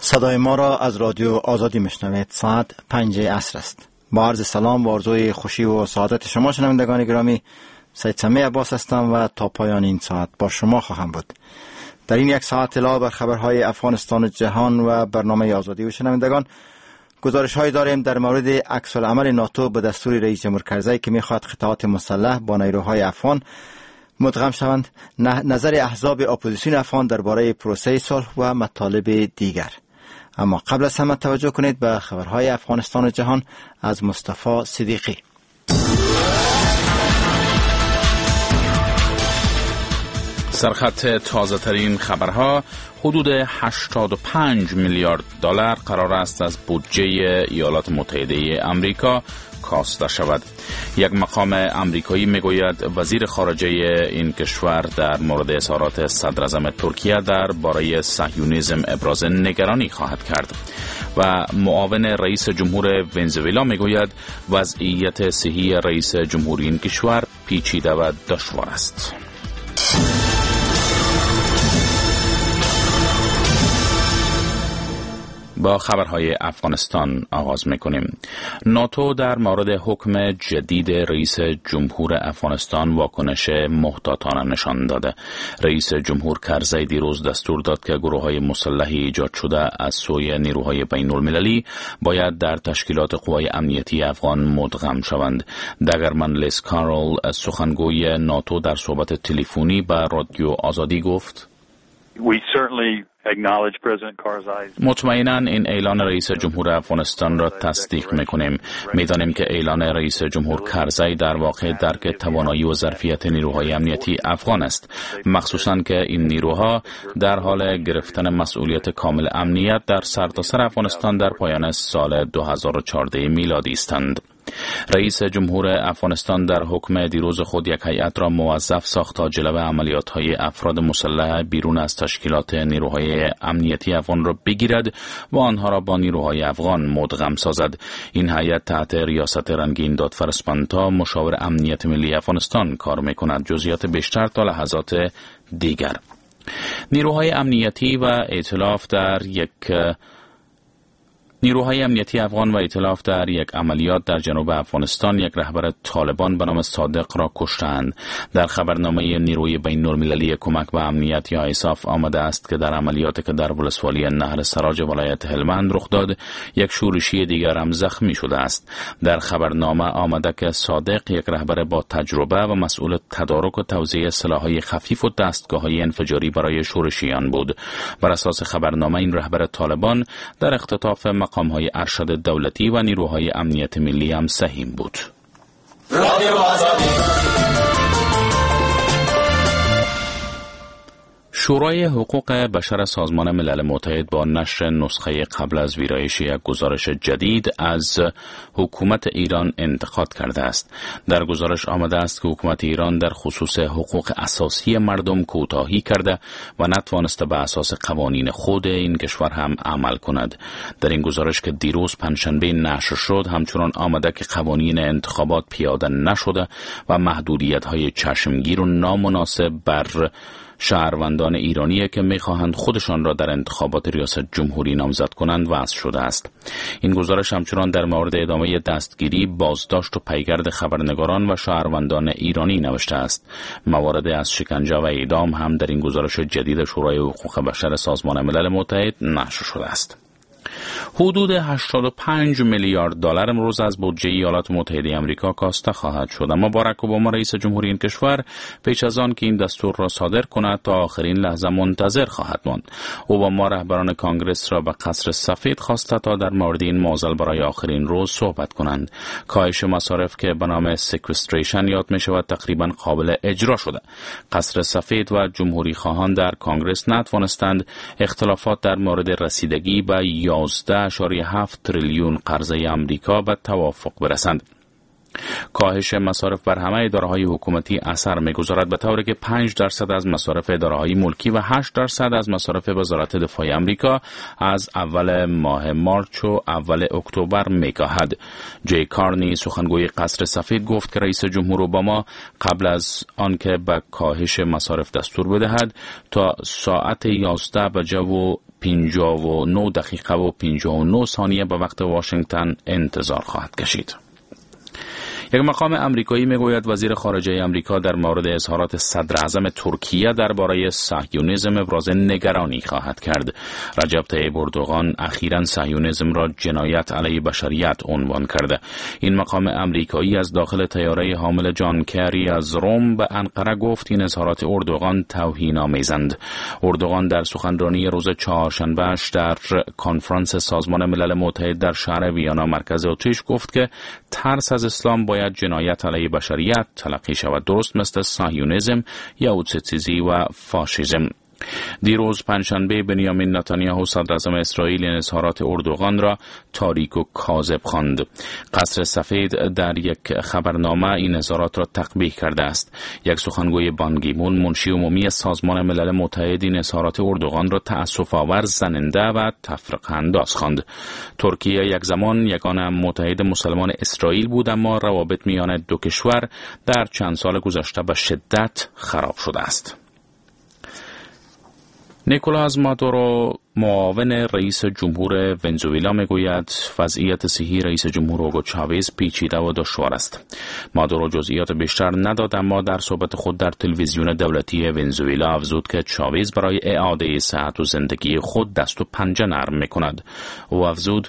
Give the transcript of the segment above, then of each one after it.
صدای ما را از رادیو آزادی میشنوید. ساعت 5 عصر است. با عرض سلام و آرزوی خوشی و سعادت شما شنوندگان گرامی، سید سمیع عباس هستم و تا پایان این ساعت با شما خواهم بود. در این یک ساعت اطلاع بر خبرهای افغانستان و جهان و برنامه آزادی و شنوندگان، گزارش های داریم در مورد عکس العمل ناتو به دستور رئیس جمهور کرزی که میخواهد قطعات مسلح با نیروهای افغان مدغم شوند، نظر احزاب اپوزیسیون افغان درباره پروسه صلح و مطالب دیگر. اما قبل از همه توجه کنید به خبرهای افغانستان و جهان از مصطفی صدیقی. سرخط تازه ترین خبرها: حدود 85 میلیارد دلار قرار است از بودجه ایالات متحده آمریکا کاسته شود. یک مقام آمریکایی میگوید وزیر خارجه این کشور در مورد اظهارات صدر اعظم ترکیه درباره صهیونیسم ابراز نگرانی خواهد کرد. و معاون رئیس جمهور ونزوئلا میگوید وضعیت صحی رئیس جمهوری این کشور پیچیده و دشوار است. با خبرهای افغانستان آغاز میکنیم. ناتو در مورد حکم جدید رئیس جمهور افغانستان واکنش محتاطانه نشان داده. رئیس جمهور کرزی دیروز دستور داد که گروه‌های مسلحی ایجاد شده از سوی نیروهای بین المللی باید در تشکیلات قوای امنیتی افغان مدغم شوند. دگرمن لیز کارول، سخنگوی ناتو، در صحبت تلفنی با رادیو آزادی گفت: مطمئناً این اعلان رئیس جمهور افغانستان را تصدیق میکنیم. میدانیم که اعلان رئیس جمهور کرزی در واقع درک توانایی و ظرفیت نیروهای امنیتی افغان است، مخصوصاً که این نیروها در حال گرفتن مسئولیت کامل امنیت در سرتاسر افغانستان در پایان سال 2014 میلادی هستند. رئیس جمهور افغانستان در حکم دیروز خود یک هیئت را موظف ساخت تا جلو عملیات‌های افراد مسلح بیرون از تشکیلات نیروهای امنیتی افغان را بگیرد و آنها را با نیروهای افغان مدغم سازد. این هیئت تحت ریاست رنگین دادفر اسپانتا، مشاور امنیت ملی افغانستان، کار می‌کند. جزئیات بیشتر تا لحظات دیگر. نیروهای امنیتی افغان و ائتلاف در یک عملیات در جنوب افغانستان یک رهبر طالبان به نام صادق را کشتند. در خبرنامه نیروی بین المللی کمک به امنیت یا ایساف آمده است که در عملیاتی که در ولسوالی نهر سراج ولایت هلمند رخ داد، یک شورشی دیگر هم زخمی شده است. در خبرنامه آمده که صادق یک رهبر با تجربه و مسئول تدارک و توزیع سلاح‌های خفیف و دستگاه‌های انفجاری برای شورشیان بود. بر اساس خبرنامه این رهبر طالبان در اختطاف مقام‌های ارشد دولتی و نیروهای امنیت ملی هم سهیم بود. شورای حقوق بشر سازمان ملل متحد با نشر نسخه قبل از ویرایش یک گزارش جدید از حکومت ایران انتقاد کرده است. در گزارش آمده است که حکومت ایران در خصوص حقوق اساسی مردم کوتاهی کرده و نتوانسته به اساس قوانین خود این کشور هم عمل کند. در این گزارش که دیروز پنجشنبه نشر شد، همچنان آمده که قوانین انتخابات پیاده نشده و محدودیت‌های چشمگیر و نامناسب بر شهروندان ایرانی که می‌خواهند خودشان را در انتخابات ریاست جمهوری نامزد کنند وضع شده است. این گزارش همچنان در مورد ادامه دستگیری، بازداشت و پیگرد خبرنگاران و شهروندان ایرانی نوشته است. موارد از شکنجه و اعدام هم در این گزارش جدید شورای حقوق بشر سازمان ملل متحد نشر شده است. حدود 85 میلیارد دلار امروز از بودجه ایالات متحده آمریکا کاسته خواهد شد، اما باراک اوباما رئیس جمهوری این کشور پیش از آن که این دستور را صادر کند تا آخرین لحظه منتظر خواهد ماند. اوباما رهبران کانگرس را به قصر سفید خواسته تا در مورد این معضل برای آخرین روز صحبت کنند. کاهش مصارف که به نام سکوستریشن یاد می شود تقریبا قابل اجرا شده. قصر سفید و جمهوری خواهان در کانگرس نتوانستند اختلافات در مورد رسیدگی به 11.7 تریلیون قرضه آمریکا به توافق برسند. کاهش مصارف بر همه اداره‌های حکومتی اثر می‌گذارد، به طوری که 5% از مصارف اداره‌های ملکی و 8% از مصارف وزارت دفاع آمریکا از اول ماه مارچ و اول اکتبر می‌کاهد. جی کارنی، سخنگوی قصر سفید، گفت که رئیس جمهور اوباما قبل از آنکه به کاهش مصارف دستور بدهد تا ساعت 11 بجه و 59 دقیقه و 59 ثانیه به وقت واشنگتن انتظار خواهد کشید. یک مقام امریکایی میگوید وزیر خارجه امریکا در مورد اظهارات صدر اعظم ترکیه درباره صهیونیسم ابراز نگرانی خواهد کرد. رجب طیب اردوغان اخیراً صهیونیسم را جنایت علیه بشریت عنوان کرده. این مقام امریکایی از داخل طیاره حامل جان کری از روم به انقره گفت این اظهارات اردوغان توهین‌آمیزند. اردوغان در سخنرانی روز چهارشنبه‌اش در کنفرانس سازمان ملل متحد در شهر ویانا مرکز اتریش گفت که ترس از اسلام باید جنایت علیه بشریت تلقی شود، درست مثل صهیونیسم، یهودستیزی و فاشیسم. دیروز پنجشنبه بنیامین نتانیاهو صدر اعظم اسرائیل این اظهارات اردوغان را تاریک و کاذب خواند. قصر سفید در یک خبرنامه این اظهارات را تقبیح کرده است. یک سخنگوی بان کی مون منشی عمومی سازمان ملل متحد این اظهارات اردوغان را تأسف آور، زننده و تفرقه انداز خواند. ترکیه یک زمان یگانه متحد مسلمان اسرائیل بود، اما روابط میان دو کشور در چند سال گذشته به شدت خراب شده است. نیکولاس مادورو معاون رئیس جمهور ونزوئلا میگوید وضعیت صحی رئیس جمهور هوگو چاوز پیچیده و دشوار است. مادورو جزئیات بیشتر نداد، اما در صحبت خود در تلویزیون دولتی ونزوئلا افزود که چاوز برای اعاده صحت و زندگی خود دست و پنجه نرم میکند. او افزود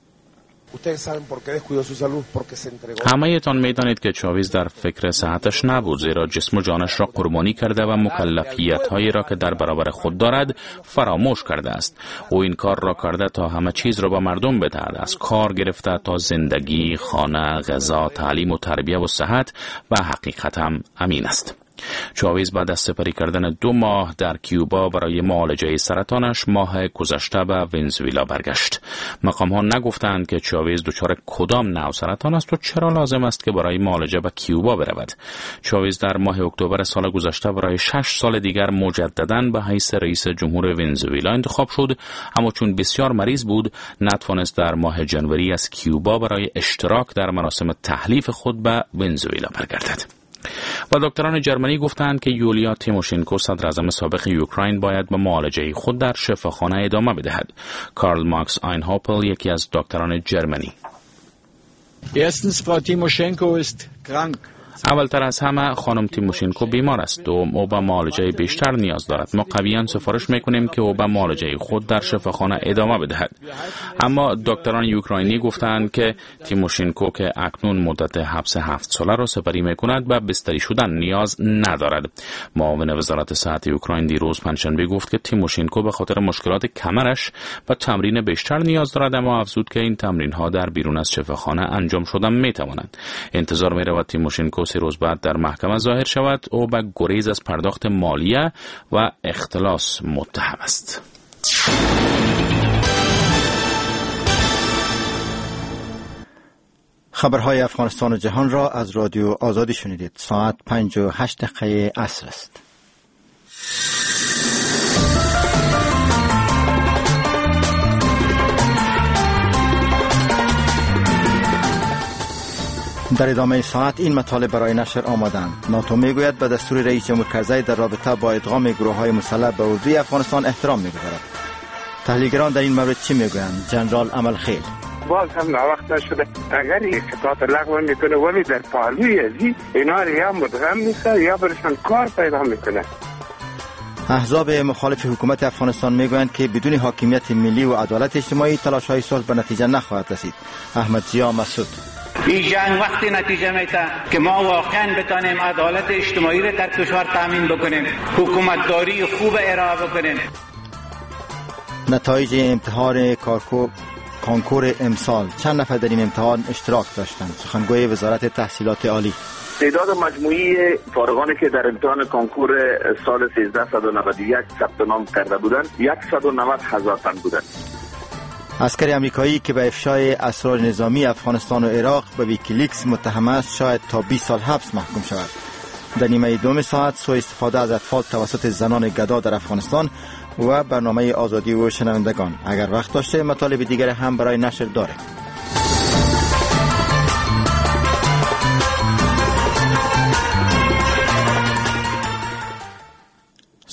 همه تان میدانید که چاوز در فکر صحتش نبود، زیرا جسم و جانش را قربانی کرده و مکلفیت هایی را که در برابر خود دارد فراموش کرده است. او این کار را کرده تا همه چیز را به مردم بدهد، از کار گرفته تا زندگی، خانه، غذا، تعلیم و تربیت و صحت، و حقیقت هم امین است. چاوز بعد از سپری کردن 2 ماه در کیوبا برای معالجه سرطانش ماه گذشته به ونزوئلا برگشت. مقام ها نگفتند که چاوز دچار کدام نوع سرطان است و چرا لازم است که برای معالجه به کیوبا برود. چاوز در ماه اکتبر سال گذشته برای 6 سال دیگر مجدداً به حیث رئیس جمهور ونزوئلا انتخاب شد، اما چون بسیار مریض بود نتوانست در ماه ژانویه از کیوبا برای اشتراک در مراسم تحلیف خود به ونزوئلا برگردد. و دکتران جرمنی گفتند که یولیا تیموشنکو صدر اعظم سابق اوکراین باید به معالجه خود در شفاخانه ادامه بدهد. کارل ماکس آینهاپل یکی از دکتران جرمنی: Erstens, Frau Timoschenko ist krank. اولتر از همه خانم تیموشنکو بیمار است و او به معالجه بیشتر نیاز دارد. ما قویاً سفارش میکنیم که او به معالجه خود در شفاخانه ادامه بدهد. اما دکتران اوکراینی گفتند که تیموشنکو که اکنون مدت حبس 7 ساله را سپری میکند به بستری شدن نیاز ندارد. معاون وزارت صحت اوکراین دیروز پنجشنبه گفت که تیموشنکو به خاطر مشکلات کمرش و تمرین بیشتر نیاز دارد، اما افزود که این تمرین ها در بیرون از شفاخانه انجام شدن میتوانند. انتظار میرود تیموشنکو 3 روز بعد در محکمه ظاهر شود. او به گریز از پرداخت مالیه و اختلاس متهم است. خبرهای افغانستان و جهان را از رادیو آزادی شنیدید. ساعت 5:08 عصر است. در ادامه ساعت این مطالب برای نشر آمادند. ناتو میگوید به دستور رئیس جمهور کرزی در رابطه با ادغام گروه‌های مسلح به اردوی افغانستان احترام می‌گذارد. تحلیلگران در این مورد چی میگویند؟ جنرال املخیل: باز هم وقت نشده، اگر اقتصاد لغو میکنه ولی در پهلوی ازی اینا یا مدغم میشه یا برشان کار پیدا میکنه. احزاب مخالف حکومت افغانستان میگویند که بدون حاکمیت ملی و عدالت اجتماعی تلاش‌های صلح به نتیجه نخواهد رسید. احمد ضیا مسعود: این جنگ وقتی نتیجه میده که ما واقعا بتانیم عدالت اجتماعی را در کشور تامین بکنیم، حکومتداری خوب ارائه بکنیم. نتایج امتحان کانکور امسال: چند نفر در این امتحان اشتراک داشتند؟ سخنگوی وزارت تحصیلات عالی: تعداد مجموعی فارغانی که در امتحان کانکور سال 1391 ثبت نام کرده بودند 190,000 تن بودند. عسکر امریکایی که به افشای اسرار نظامی افغانستان و عراق به ویکیلیکس متهم است شاید تا 20 سال حبس محکوم شود. در نیمه دوم ساعت سوء استفاده از اطفال توسط زنان گدا در افغانستان و برنامه آزادی و شنوندگان. اگر وقت داشته مطالب دیگر هم برای نشر داریم.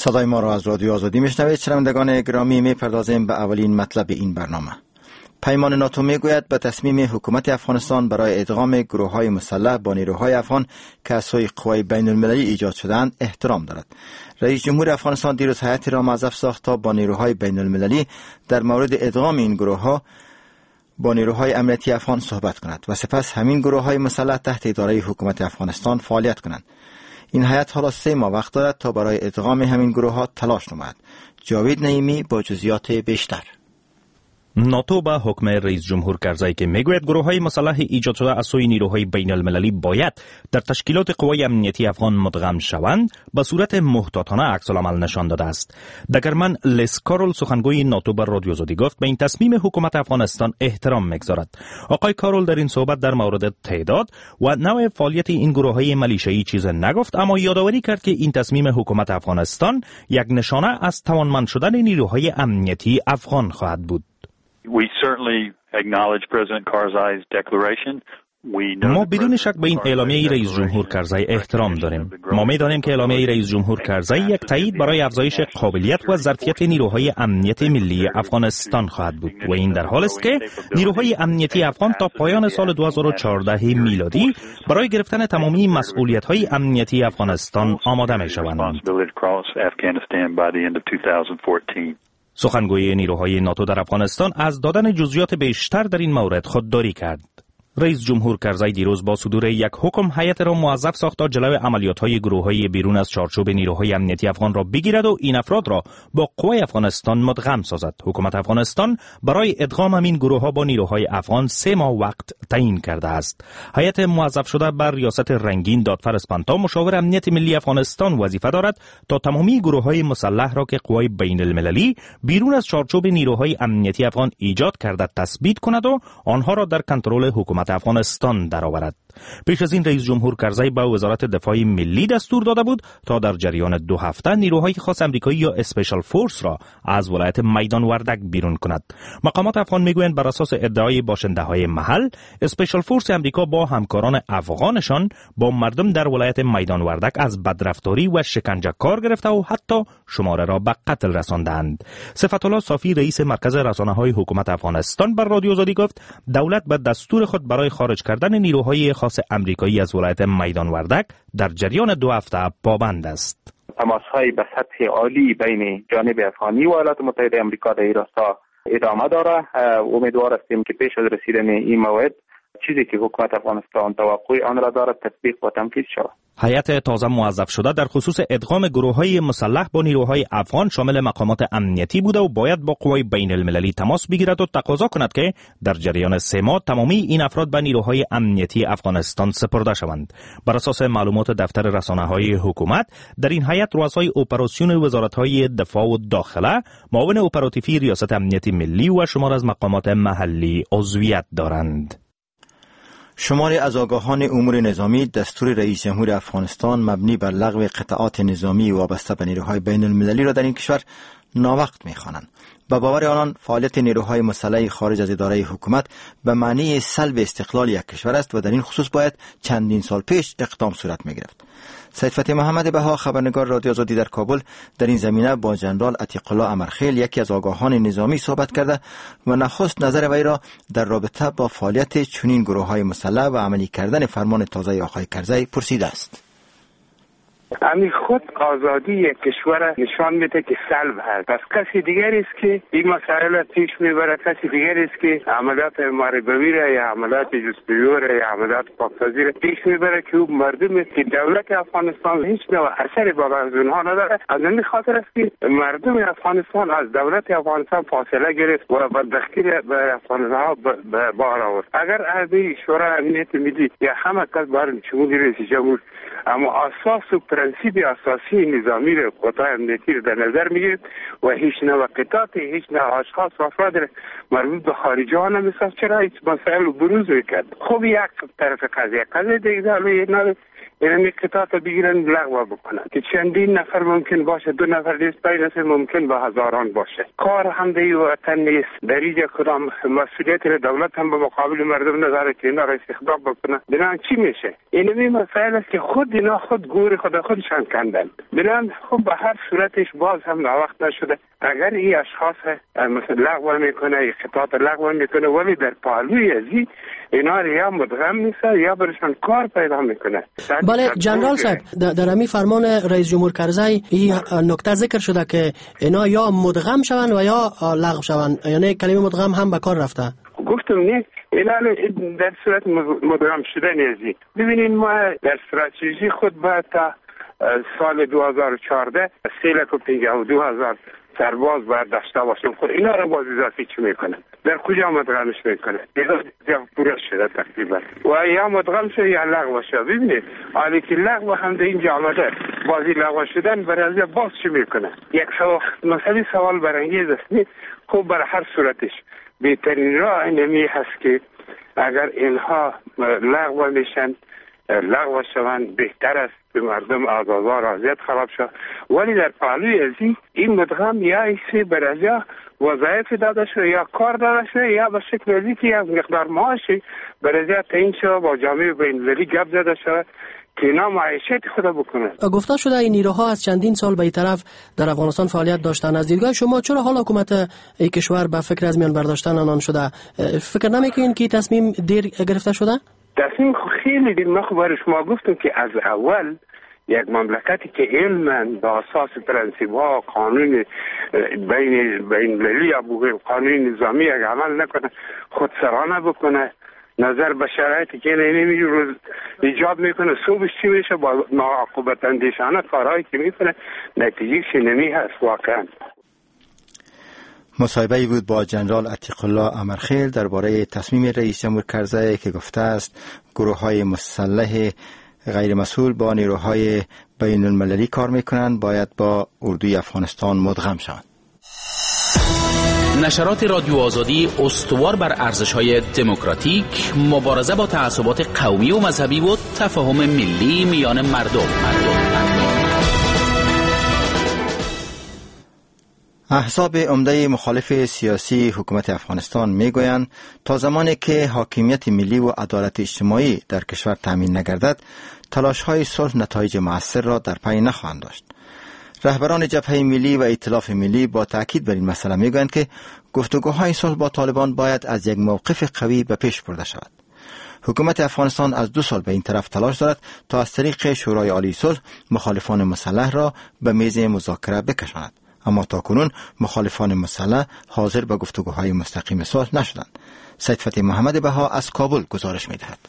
صدای ما را از رادیو آزادی میشنوید. شنوندگان گرامی، میپردازیم به اولین مطلب این برنامه. پیمان ناتو میگوید به تصمیم حکومت افغانستان برای ادغام گروه‌های مسلح با نیروهای افغان که از سوی قوای بین المللی ایجاد شدند احترام دارد. رئیس جمهور افغانستان دیروز هیئتی را موظف ساخت تا با نیروهای بین المللی در مورد ادغام این گروه‌ها با نیروهای امنیتی افغان صحبت کند و سپس همین گروه‌های مسلح تحت اداره حکومت افغانستان فعالیت کنند. این هیئت حالا 3 ماه وقت دارد تا برای ادغام همین گروه‌ها تلاش نماید. جاوید نعیمی با جزئیات بیشتر. ناتو به حکم رئیس جمهور کرزی که میگوید گروه‌های مسلح ایجاد شده از سوی نیروهای بین المللی باید در تشکیلات قوای امنیتی افغان مدغم شوند، به صورت محتاطانه عکس العمل نشان داده است. دگرمن لیس کارول سخنگوی ناتو بر رادیو آزادی گفت به این تصمیم حکومت افغانستان احترام می‌گذارد. آقای کارول در این صحبت در مورد تعداد و نوع فعالیت این گروه‌های ملیشه‌ای چیز نگفت، اما یادآوری کرد که این تصمیم حکومت افغانستان یک نشانه از توانمند شدن نیروهای امنیتی افغان خواهد بود. We certainly acknowledge President Karzai's declaration. ما بدون شک به این اعلامیه رئیس جمهور کرزی احترام داریم. ما می‌دانیم که اعلامیه رئیس جمهور کرزی یک تایید برای افزایش قابلیت و ظرفیت نیروهای امنیت ملی افغانستان خواهد بود و این در حالی است که نیروهای امنیتی افغان تا پایان سال 2014 میلادی برای گرفتن تمامی مسئولیت‌های امنیتی افغانستان آماده می‌شوند. سخنگوی نیروهای ناتو در افغانستان از دادن جزئیات بیشتر در این مورد خودداری کرد. رئیس جمهور کرزی دیروز با صدور یک حکم هیئت را موظف ساخت تا جلوی عملیات‌های گروه‌های بیرون از چارچوب نیروهای امنیتی افغان را بگیرد و این افراد را با قوای افغانستان مدغم سازد. حکومت افغانستان برای ادغام همین گروه‌ها با نیروهای افغان 3 ماه وقت تعیین کرده است. هیئت موظف شده بر ریاست رنگین دادفر اسپانتا مشاور امنیت ملی افغانستان وظیفه دارد تا تمامی گروه‌های مسلح را که قوای بین المللی بیرون از چارچوب نیروهای امنیتی افغان ایجاد کرده تثبیت کند و آنها را در کنترل حکومت افغانستان درآورد. پیش از این رئیس جمهور کرزی به وزارت دفاع ملی دستور داده بود تا در جریان 2 هفته نیروهای خاص آمریکایی یا اسپیشال فورس را از ولایت میدان وردک بیرون کند. مقامات افغان میگویند بر اساس ادعای باشنده‌های محل، اسپیشال فورس آمریکا با همکاران افغانشان با مردم در ولایت میدان وردک از بدرفتاری و شکنجه کار گرفته و حتی شماره را به قتل رساندند. صفت الله صافی رئیس مرکز رسانه‌های حکومت افغانستان بر رادیو آزادی گفت دولت به دستور خود برای خارج کردن نیروهای خاص امریکایی از ولایت میدان وردک در جریان 2 هفته پابند است. تماس‌های به سطح عالی بین جانب افغانی و ایالات متحده آمریکا در این راستا ادامه داره. امیدوار هستیم که پیش از رسیدن این موعد چیزی که حکومت افغانستان توقع آن را دارد تطبیق و تنفیذ شود. هیئت تازه موظف شده در خصوص ادغام گروه‌های مسلح با نیروهای افغان شامل مقامات امنیتی بوده و باید با قوای بین المللی تماس بگیرد و تقاضا کند که در جریان 3 ماه تمامی این افراد به نیروهای امنیتی افغانستان سپرده شوند. بر اساس معلومات دفتر رسانه‌های حکومت در این هیئت رؤسای اپراسیون وزارت‌های دفاع و داخله، معاون اپراتیوی ریاست امنیت ملی و شمار از مقامات محلی عضویت دارند. شماری از آگاهان امور نظامی دستور رئیس جمهور افغانستان مبنی بر لغو قطعات نظامی وابسته به نیروهای بین المللی را در این کشور ناوقت می‌خوانند. به باور آنان فعالیت نیروهای مسلح خارج از اداره حکومت به معنی سلب استقلال یک کشور است و در این خصوص باید چندین سال پیش اقدام صورت می‌گرفت. سید فتحی محمد بها خبرنگار رادیو آزادی در کابل در این زمینه با جنرال عتیق الله امرخیل یکی از آگاهان نظامی صحبت کرده و نخست نظر وی را در رابطه با فعالیت چنین گروه‌های مسلح و عملی کردن فرمان تازه آقای کرزی پرسیده است. امی خود آزادی یک کشور نشان میده که سلب هست. پس کسی دیگری است که این مسائل پیش میبره، کسی دیگری است که عملیات محاربوی را یا عملیات جستجوی را یا عملیات پاکسازی را پیش میبره که او مردم که دولت افغانستان هیچ نوع اثری با اونها نداره. از این خاطر است که مردم افغانستان از دولت افغانستان فاصله گرفت و بدبختی به افغانستان بار آورد. اگر عربی شورای امنیت ملی یا همه کس بار چمون رئیس جمهور اما اساس و پرنسیب اساسی نظامی را قطع امنیتی را در نظر میگیرد و هیچ نوع قطعات هیچ نوع اشخاص و افراد مربوط به خارجی ها نمیساز، چرا هیچ مسائل رو بروز میکرد. خب یک طرف قضیه دیگه این قطعات بگیرن لغو بکنن که چندین نفر ممکن باشه، 2 نفر نیست، 5 نفر ممکن به هزاران باشه. کار هم دیگه وطن نیست. در اینجا کدام مسئولیت را دولت هم به مقابل مردم نداره که اینا را استخدام بکنه. بنابراین چی میشه؟ اینمی مسائل است که خود اینا خود گور خود خودشان کندن. بنابراین خب به هر صورتش باز هم وقت نشده اگر این اشخاص مثلا لغو میکنه یا خطاب لغو میکنه ولی در پهلوی ازی اینا یا مدغم نیست یا برشان کار پیدا میکنه. بله جنرال صاحب در همین فرمان رئیس جمهور کرزی این نکته ذکر شده که اینا یا مدغم شوند و یا لغو شوند، یعنی کلمه مدغم هم به کار رفته. گفتم نه الان در صورت مدغم شدن ازی. ببینید ما در استراتژی خود باید تا سال 2014 3,52,000 سرباز باید داشته باشیم. خود اینا را باز اضافی چی میکنه؟ در کجا مدغمش میکنه؟ اضافی پورا شده تقریبا و یا مدغم شده یا لغو شده. ببینید حالی که لغو هم در اینجا آمده بازی لغو شدن برای باز چی میکنه؟ یک مسئله سوال برانگیز است. خب بر هر صورتش بهترین راه اینمی هست که اگر اینها لغو میشن لغو شوند بهتر است به مردم آزادار اذیت خراب شد. ولی در پهلوی ازی این مدغم یا ایسی برای وظایف داده شده یا کار داده شده یا به شکل ازی که یک مقدار معاشی برای تعیین شده با جامعه بین‌المللی گپ زده شده که اینا معیشت خود بکنه. گفته شده این نیروها از چندین سال به این طرف در افغانستان فعالیت داشتن. از دیدگاه شما چرا حال حکومت این کشور به فکر از میان برداشتن آنان شده؟ فکر نمیکنین که تصمیم دیر گرفته شده؟ تصمیم خیلی دیر. من برای شما گفتم که از اول یک مملکتی که علما به اساس پرنسیب ها قانون بین‌المللی یا قانون نظامی یک عمل نکنه، خودسرانه بکنه، نظر به شرایطی که نمی‌بینی روز ایجاد میکنه، صبحش چی میشه با ناعاقبت اندیشانه کارهایی که میکنه نتیجهش نمی هست. واقعا مصاحبه‌ای بود با جنرال عتیق الله امرخیل درباره تصمیم رئیس جمهور کرزی که گفته است گروه‌های مسلح غیر مسئول با نیروهای بین المللی کار میکنند باید با اردوی افغانستان مدغم شوند. نشرات رادیو آزادی استوار بر ارزش‌های دموکراتیک، مبارزه با تعصبات قومی و مذهبی و تفاهم ملی میان مردم. احزاب عمده مخالف سیاسی حکومت افغانستان میگویند تا زمانی که حاکمیت ملی و عدالت اجتماعی در کشور تامین نگردد تلاش‌های صلح نتایج مؤثر را در پی نخواهند داشت. رهبران جبهه ملی و ائتلاف ملی با تاکید بر این مسئله میگویند که گفتگوهای صلح با طالبان باید از یک موقف قوی به پیش برده شود. حکومت افغانستان از 2 سال به این طرف تلاش دارد تا از طریق شورای عالی صلح مخالفان مسلح را به میز مذاکره بکشاند، اما تاکنون مخالفان مسلح حاضر به گفتگوهای مستقیم صلح نشدند. سید فتحی محمد بها از کابل گزارش می‌دهد.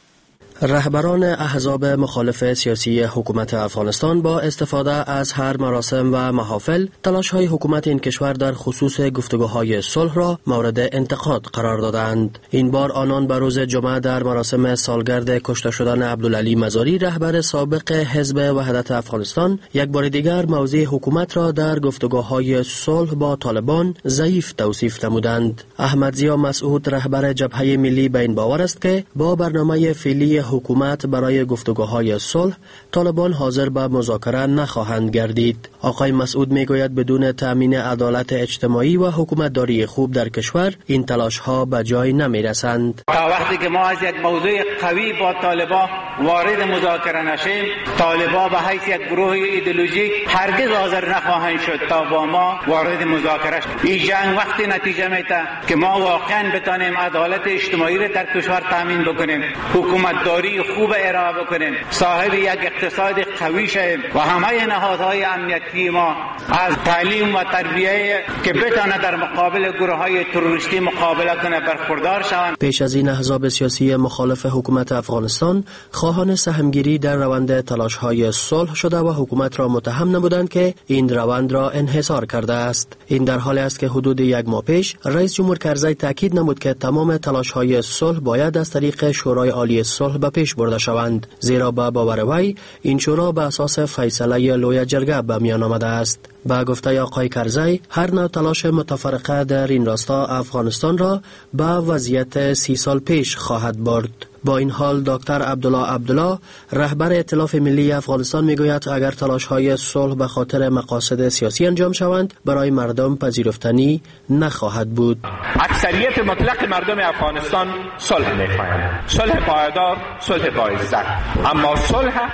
رهبران احزاب مخالف سیاسی حکومت افغانستان با استفاده از هر مراسم و محافل تلاش‌های حکومت این کشور در خصوص گفتگوهای صلح را مورد انتقاد قرار دادند. این بار آنان به روز جمعه در مراسم سالگرد کشته شدن عبدالعلی مزاری رهبر سابق حزب وحدت افغانستان یک بار دیگر موضع حکومت را در گفتگوهای صلح با طالبان ضعیف توصیف نمودند. احمد ضیا مسعود رهبر جبهه ملی به این باور است که با برنامه فعلی حکومت برای گفتگوهای صلح طالبان حاضر به مذاکره نخواهند گردید. آقای مسعود میگوید بدون تامین عدالت اجتماعی و حکومتداری خوب در کشور این تلاش ها به جای نمی رسند. تا وقتی که ما از یک موضوع قوی با طالبان وارد مذاکره نشیم، طالبان به حیث یک گروه ایدئولوژیک هرگز حاضر نخواهند شد تا با ما وارد مذاکره شد. این جنگ وقتی نتیجه میده که ما واقعا بتانیم عدالت اجتماعی را در کشور تامین بکنیم، حکومتداری خوب ارائه بکنیم، صاحب یک اقتصاد قوی شویم و همه نهادهای امنیتی ما از تعلیم و تربیه که بتانه در مقابل گروه‌های تروریستی مقابله کنه برخوردار شوند. پیش از این احزاب سیاسی مخالف حکومت افغانستان خواهان سهمگیری در روند تلاش‌های صلح شده و حکومت را متهم نمودند که این روند را انحصار کرده است. این در حالی است که حدود 1 ماه پیش رئیس جمهور کرزی تاکید نمود که تمام تلاش‌های صلح باید از طریق شورای عالی صلح به پیش برده شوند، زیرا به باور وی این شورا به اساس فیصله لوی جرگه به میان آمده است. با گفته آقای کرزی هر نوع تلاش متفرقه در این راستا افغانستان را به وضعیت 30 سال پیش خواهد برد. با این حال دکتر عبدالله رهبر ائتلاف ملی افغانستان میگوید اگر تلاش‌های صلح به خاطر مقاصد سیاسی انجام شوند برای مردم پذیرفتنی نخواهد بود. اکثریت مطلق مردم افغانستان صلح می‌خواهند، صلح پایدار، صلح با عزت، اما صلح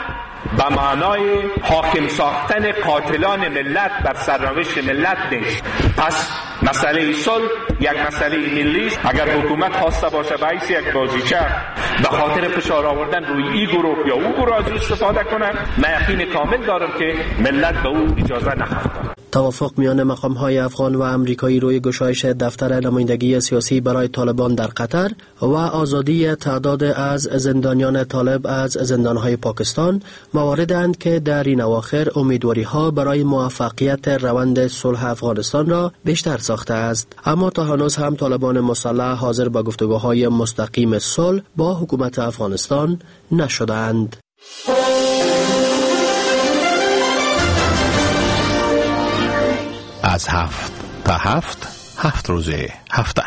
به معنای حاکم ساختن قاتلان ملت بر سرنوشت ملت نیست. پس مسئله صلح یک مسئله ملی است. اگر حکومت خواسته باشه به حیث یک بازیچه به خاطر فشار آوردن روی این گروه یا اون گروه از استفاده کنه، من یقین کامل دارم که ملت به او اجازه نخواهد داد. توافق میان مقام‌های افغان و امریکایی روی گشایش دفتر نمایندگی سیاسی برای طالبان در قطر و آزادی تعداد از زندانیان طالب از زندان‌های پاکستان مواردند که در این اواخر امیدواری‌ها برای موفقیت روند صلح افغانستان را بیشتر ساخته است. اما تا هنوز هم طالبان مسلح حاضر به گفتگوهای مستقیم صلح با حکومت افغانستان نشدند. از 7 تا 7 روز هفته.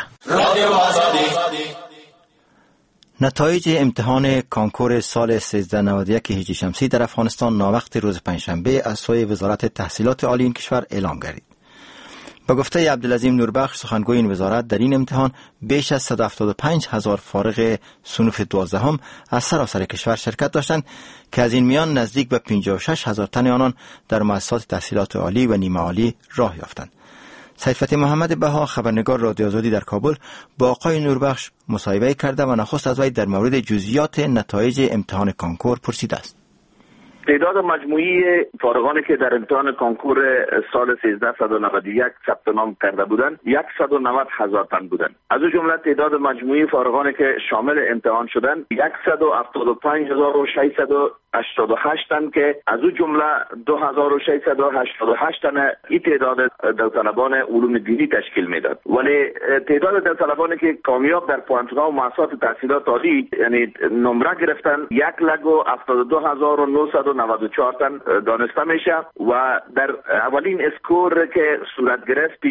نتایج امتحان کانکور سال 1391 هجری شمسی در افغانستان ناوقت روز پنجشنبه از سوی وزارت تحصیلات عالی این کشور اعلام گردید. به گفته عبدالعظیم نوربخش سخنگوی این وزارت، در این امتحان بیش از 175,000 فارغ صنف 12 از سراسر کشور شرکت داشتند که از این میان نزدیک به 56,000 تن آنان در مؤسسات تحصیلات عالی و نیمه عالی راه یافتند. سیدفتح محمد بها، خبرنگار رادیو آزادی در کابل، با آقای نوربخش مصاحبه کرده و نخست از وی در مورد جزئیات نتایج امتحان کانکور پرسیده است. تعداد مجموعی فارغانی که در امتحان کانکور سال 1391 ثبت نام کرده بودند 190,000 تن بودند. از اون جمله تعداد مجموعی فارغانی که شامل امتحان شدند 175,688 تن که از اون جمله 2,688 تن این تعداد داوطلبان علوم دینی تشکیل میداد. ولی تعداد داوطلبانی که کامیاب در پوانتون‌ها و مؤسسات تحصیلات عالی یعنی نمره گرفتن 1,72,994 تن دانسته میشه و در اولین اسکور که صورت گرفت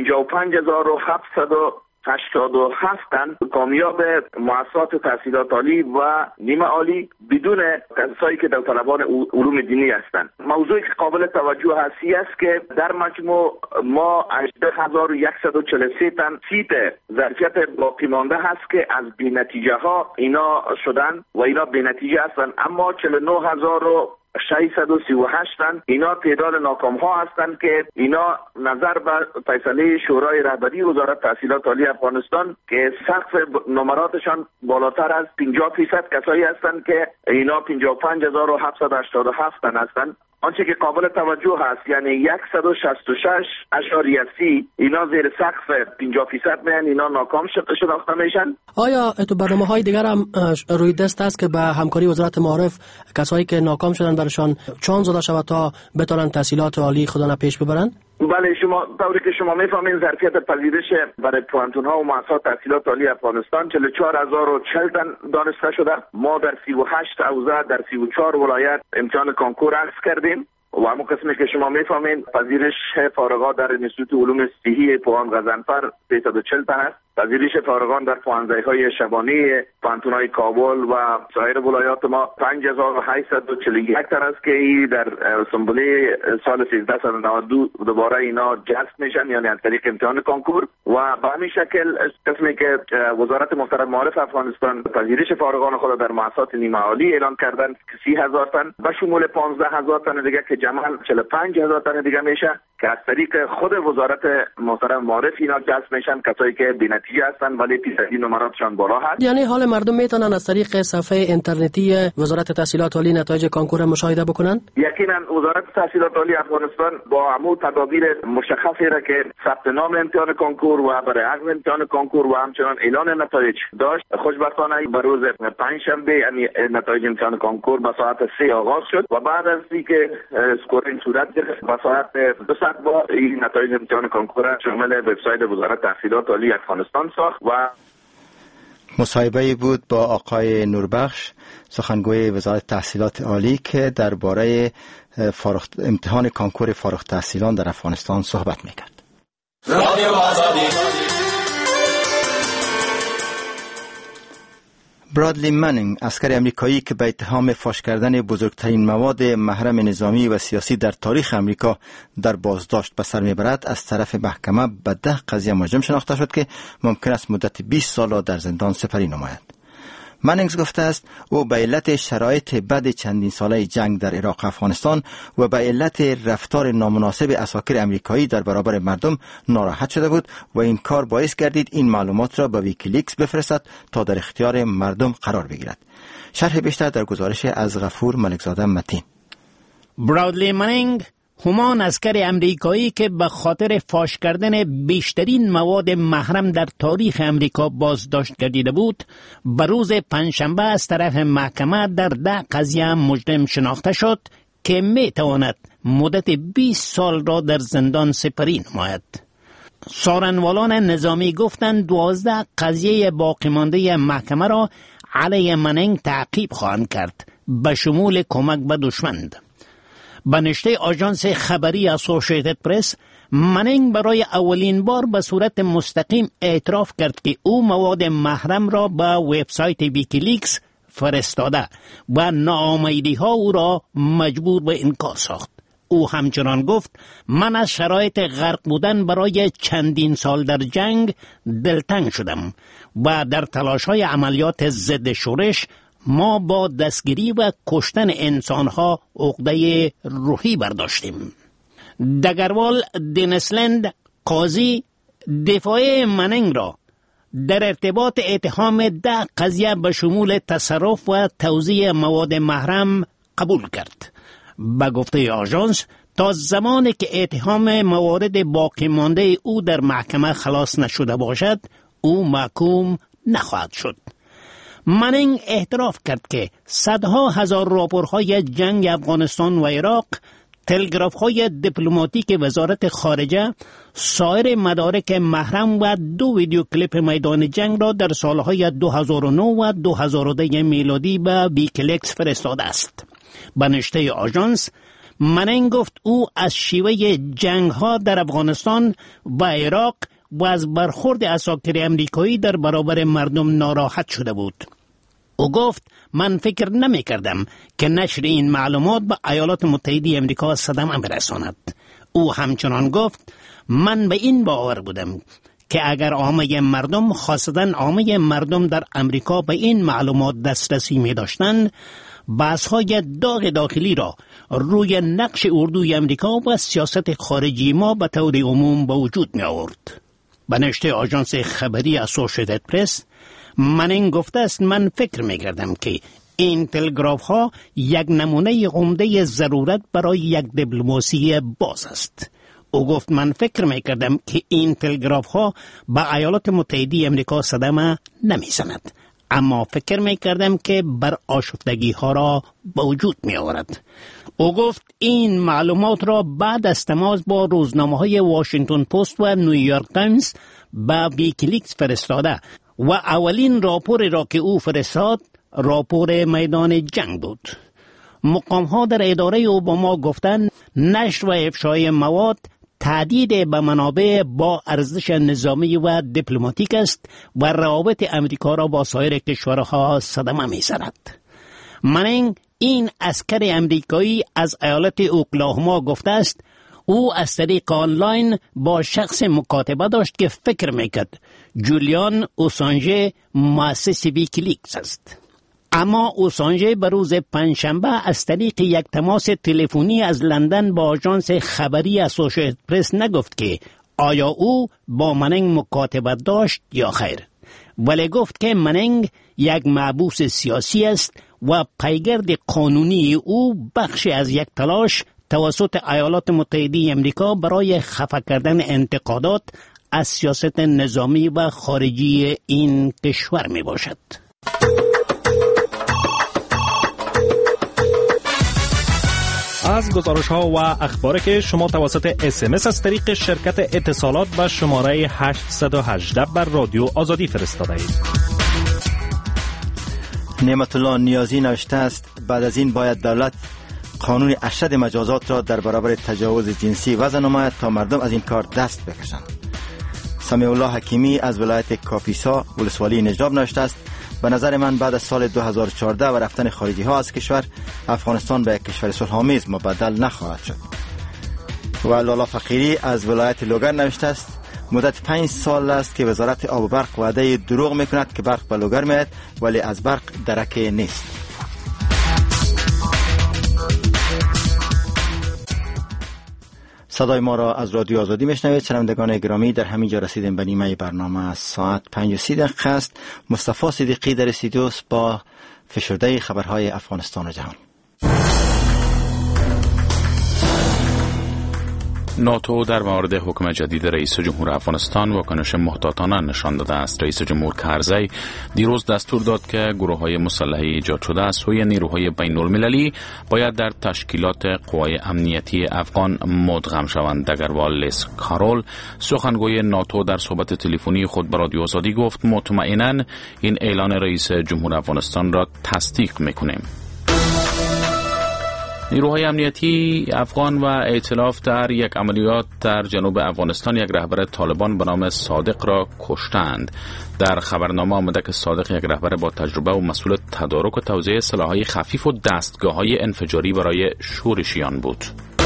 55,787 تن کامیاب مؤسسات تحصیلات عالی و نیمه عالی بدون کسایی که داوطلبان علوم دینی هستند. موضوعی که قابل توجه هستی است که در مجموع ما 18,143 تن سیت ظرفیت باقی مانده هست که از بی نتیجه ها اینا شدن و اینا بی نتیجه هستند، اما 49,638 تن اینا تعداد ناکام ها هستند که اینا نظر به فیصله شورای رهبری وزارت تحصیلات عالی افغانستان که سقف نمراتشان بالاتر از 50% کسایی هستند که اینا 55,787 تن هستند. آنچه که قابل توجه هست یعنی 166.30 اینا زیر سقف 50% میان، اینا ناکام شناخته میشن. آیا تو برنامه‌های دیگر هم روی دست است که به همکاری وزارت معارف کسایی که ناکام شدن برشان چانس داده شود تا بتونن تحصیلات عالی خودشان پیش ببرند؟ بله، شما طوری که شما میفهمین ظرفیت پذیرش برای پوانتون‌ها و مؤسسات تحصیلات عالی افغانستان 44,040 تن دانسته شده. ما در 38 حوزه در 34 ولایت امتحان کانکور عرض کردیم و همون قسمی که شما میفهمین پذیرش فارغان در انستیتوت علوم صحی پوان غضنفر 340 تن است. پذیرش فارغان در پوانزایهای شبانی پوانتون‌های کابل و سایر ولایات ما 5,841 تن است که در اسمبلی سال 1392 دوباره اینا جذب میشن، یعنی از طریق امتحان کانکور. و به همین شکل قسمی که وزارت محترم معارف افغانستان پذیرش فارغان خود در مؤسسات نیمه عالی اعلان کردن 30,000 تن به شمول 15,000 تن دیگه که جمعاً 45,000 تن دیگه میشه که از طریق خود وزارت محترم معارف اینا جذب میشن، کسایی که بی‌نتیجه هستن ولی فیصدی نمراتشان بالا هست. یعنی حال مردم میتونن از طریق صفحه اینترنتی وزارت تحصیلات عالی نتایج کانکور مشاهده بکنن؟ یقینا وزارت تحصیلات عالی افغانستان با همون تدابیر مشخصی را که ثبت نام امتحان کانکور و برای عقد امتحان کانکور و همچنان اعلان نتایج داشت، خوشبختانه به روز پنجشنبه یعنی نتایج امتحان کانکور به ساعت 3 آغاز شد و بعد از اینکه اسکورینگ صورت گرفت به ساعت 2 با این نتایج امتحان کانکور شامل وبسایت وزارت تحصیلات عالی افغانستان ساخت. و مصاحبه بود با آقای نوربخش سخنگوی وزارت تحصیلات عالی که درباره امتحان کانکور فارغ التحصیلان در افغانستان صحبت میکرد. رادیو آزادی. برادلی منینگ، عسکر امریکایی که به اتهام فاش کردن بزرگترین مواد محرم نظامی و سیاسی در تاریخ امریکا در بازداشت به سر میبرد، از طرف محکمه به 10 قضیه مجرم شناخته شد که ممکن است مدت 20 سال را در زندان سپری نماید. منینگز گفته است او به علت شرایط بد چندین ساله جنگ در عراق افغانستان و به علت رفتار نامناسب عساکر امریکایی در برابر مردم ناراحت شده بود و این کار باعث گردید این معلومات را به ویکیلیکس بفرستد تا در اختیار مردم قرار بگیرد. شرح بیشتر در گزارش از غفور ملکزاده متین. برادلی منینگ، همان عسکر امریکایی که به خاطر فاش کردن بیشترین مواد محرم در تاریخ امریکا بازداشت گردیده بود، به روز پنجشنبه از طرف محکمه در 10 قضیه مجرم شناخته شد که می تواند مدت 20 سال را در زندان سپری نماید. سارنوالان نظامی گفتند 12 قضیه باقی مانده محکمه را علیه منینگ تعقیب خواهند کرد، به شمول کمک به دشمن. به نشته آژانس خبری اسوسییتد پرس، منینگ برای اولین بار به صورت مستقیم اعتراف کرد که او مواد محرم را به وبسایت ویکیلیکس فرستاده و ناامیدی ها او را مجبور به انکار ساخت. او همچنان گفت من از شرایط غرق بودن برای چندین سال در جنگ دلتنگ شدم و در تلاش های عملیات ضد شورش ما با دستگیری و کشتن انسانها عقده روحی برداشتیم. دگروال دینسلند، قاضی، دفاع منینگ را در ارتباط اتهام 10 قضیه به شمول تصرف و توزیع مواد محرم قبول کرد. به گفته آژانس تا زمانی که اتهام موارد باقی مانده او در محکمه خلاص نشده باشد، او محکوم نخواهد شد. منینگ اعتراف کرد که صدها هزار راپورهای جنگ افغانستان و عراق، تلگراف‌های دیپلماتیک وزارت خارجه، سایر مدارک محرم و 2 ویدیو کلیپ میدان جنگ را در سالهای 2009 و 2010 میلادی به ویکیلیکس فرستاده است. به نشته آژانس، منینگ گفت او از شیوه جنگ‌ها در افغانستان و عراق و از برخورد عساکر امریکایی در برابر مردم ناراحت شده بود. او گفت من فکر نمی کردم که نشر این معلومات به ایالات متحده امریکا صدمه برساند. او همچنان گفت من به این باور بودم که اگر عامه مردم، خاصتاً عامه مردم در امریکا به این معلومات دسترسی می داشتند، بحث‌های داغ داخلی را روی نقش اردوی امریکا و سیاست خارجی ما به طور عموم به وجود می آورد. به نشته آژانس خبری اسوسییتد پرس، منینگ گفته است من فکر می کردم که این تلگراف ها یک نمونه عمده ضرورت برای یک دیپلماسی باز است. او گفت من فکر می کردم که این تلگراف ها به ایالات متحده امریکا صدمه نمی زند، اما فکر می کردم که بر آشفتگی ها را به وجود می آورد. او گفت این معلومات را بعد از تماس با روزنامه های واشنگتن پست و نیویورک تایمز به ویکیلیکس فرستاده و اولین راپور را که او فرستاد راپور میدان جنگ بود. مقام ها در اداره اوباما گفتند نشر و افشای مواد تهدید به منابع با ارزش نظامی و دیپلماتیک است و روابط امریکا را با سایر کشورها صدمه می‌زند. منینگ، این عسکر امریکایی از ایالت اوکلاهوما گفته است او از طریق آنلاین با شخص مکاتبه داشت که فکر میکرد جولیان اوسانژه مؤسس ویکیلیکس است. اما اوسانژه به روز پنجشنبه از طریق یک تماس تلفنی از لندن با آژانس خبری اسوسییتد پرس نگفت که آیا او با منینگ مکاتبه داشت یا خیر، ولی گفت که منینگ یک محبوس سیاسی است و پیگرد قانونی او بخشی از یک تلاش توسط ایالات متحده امریکا برای خفه کردن انتقادات از سیاست نظامی و خارجی این کشور می باشد. از گزارش ها و اخباری که شما توسط SMS از طریق شرکت اتصالات به شماره 818 بر رادیو آزادی فرستاده اید. نعمت الله نیازی نوشته است بعد از این باید دولت قانون اشد مجازات را در برابر تجاوز جنسی وضع نماید تا مردم از این کار دست بکشند. سمیع الله حکیمی از ولایت کاپیسا ولسوالی نجراب نوشته است به نظر من بعد از سال 2014 و رفتن خارجی ها از کشور، افغانستان به یک کشور صلح‌آمیز مبدل نخواهد شد. و لالا فقیری از ولایت لوگر نوشته است مدت 5 سال است که وزارت آب و برق وعده دروغ میکند که برق بلوگر میاد، ولی از برق درکه نیست. صدای ما را از رادیو آزادی میشنوید. شنوندگان گرامی، در همین جا رسیدیم به نیمه برنامه. ساعت 5:30 است. مصطفی صدیقی در استودیو با فشرده خبرهای افغانستان و جهان. ناتو در مورد حکم جدید رئیس جمهور افغانستان واکنش محتاطانه نشان داده است. رئیس جمهور کرزی دیروز دستور داد که گروه‌های مسلحه ایجاد شده از سوی نیروهای بین‌المللی باید در تشکیلات قوای امنیتی افغان مدغم شوند. دگروال لیس کارول، سخنگوی ناتو، در صحبت تلفنی خود به رادیو آزادی گفت مطمئناً این اعلان رئیس جمهور افغانستان را تصدیق می‌کنیم. نیروهای امنیتی افغان و ائتلاف در یک عملیات در جنوب افغانستان یک رهبر طالبان به نام صادق را کشتند. در خبرنامه آمده که صادق یک رهبر با تجربه و مسئول تدارک و توزیع سلاح‌های خفیف و دستگاه‌های انفجاری برای شورشیان بود.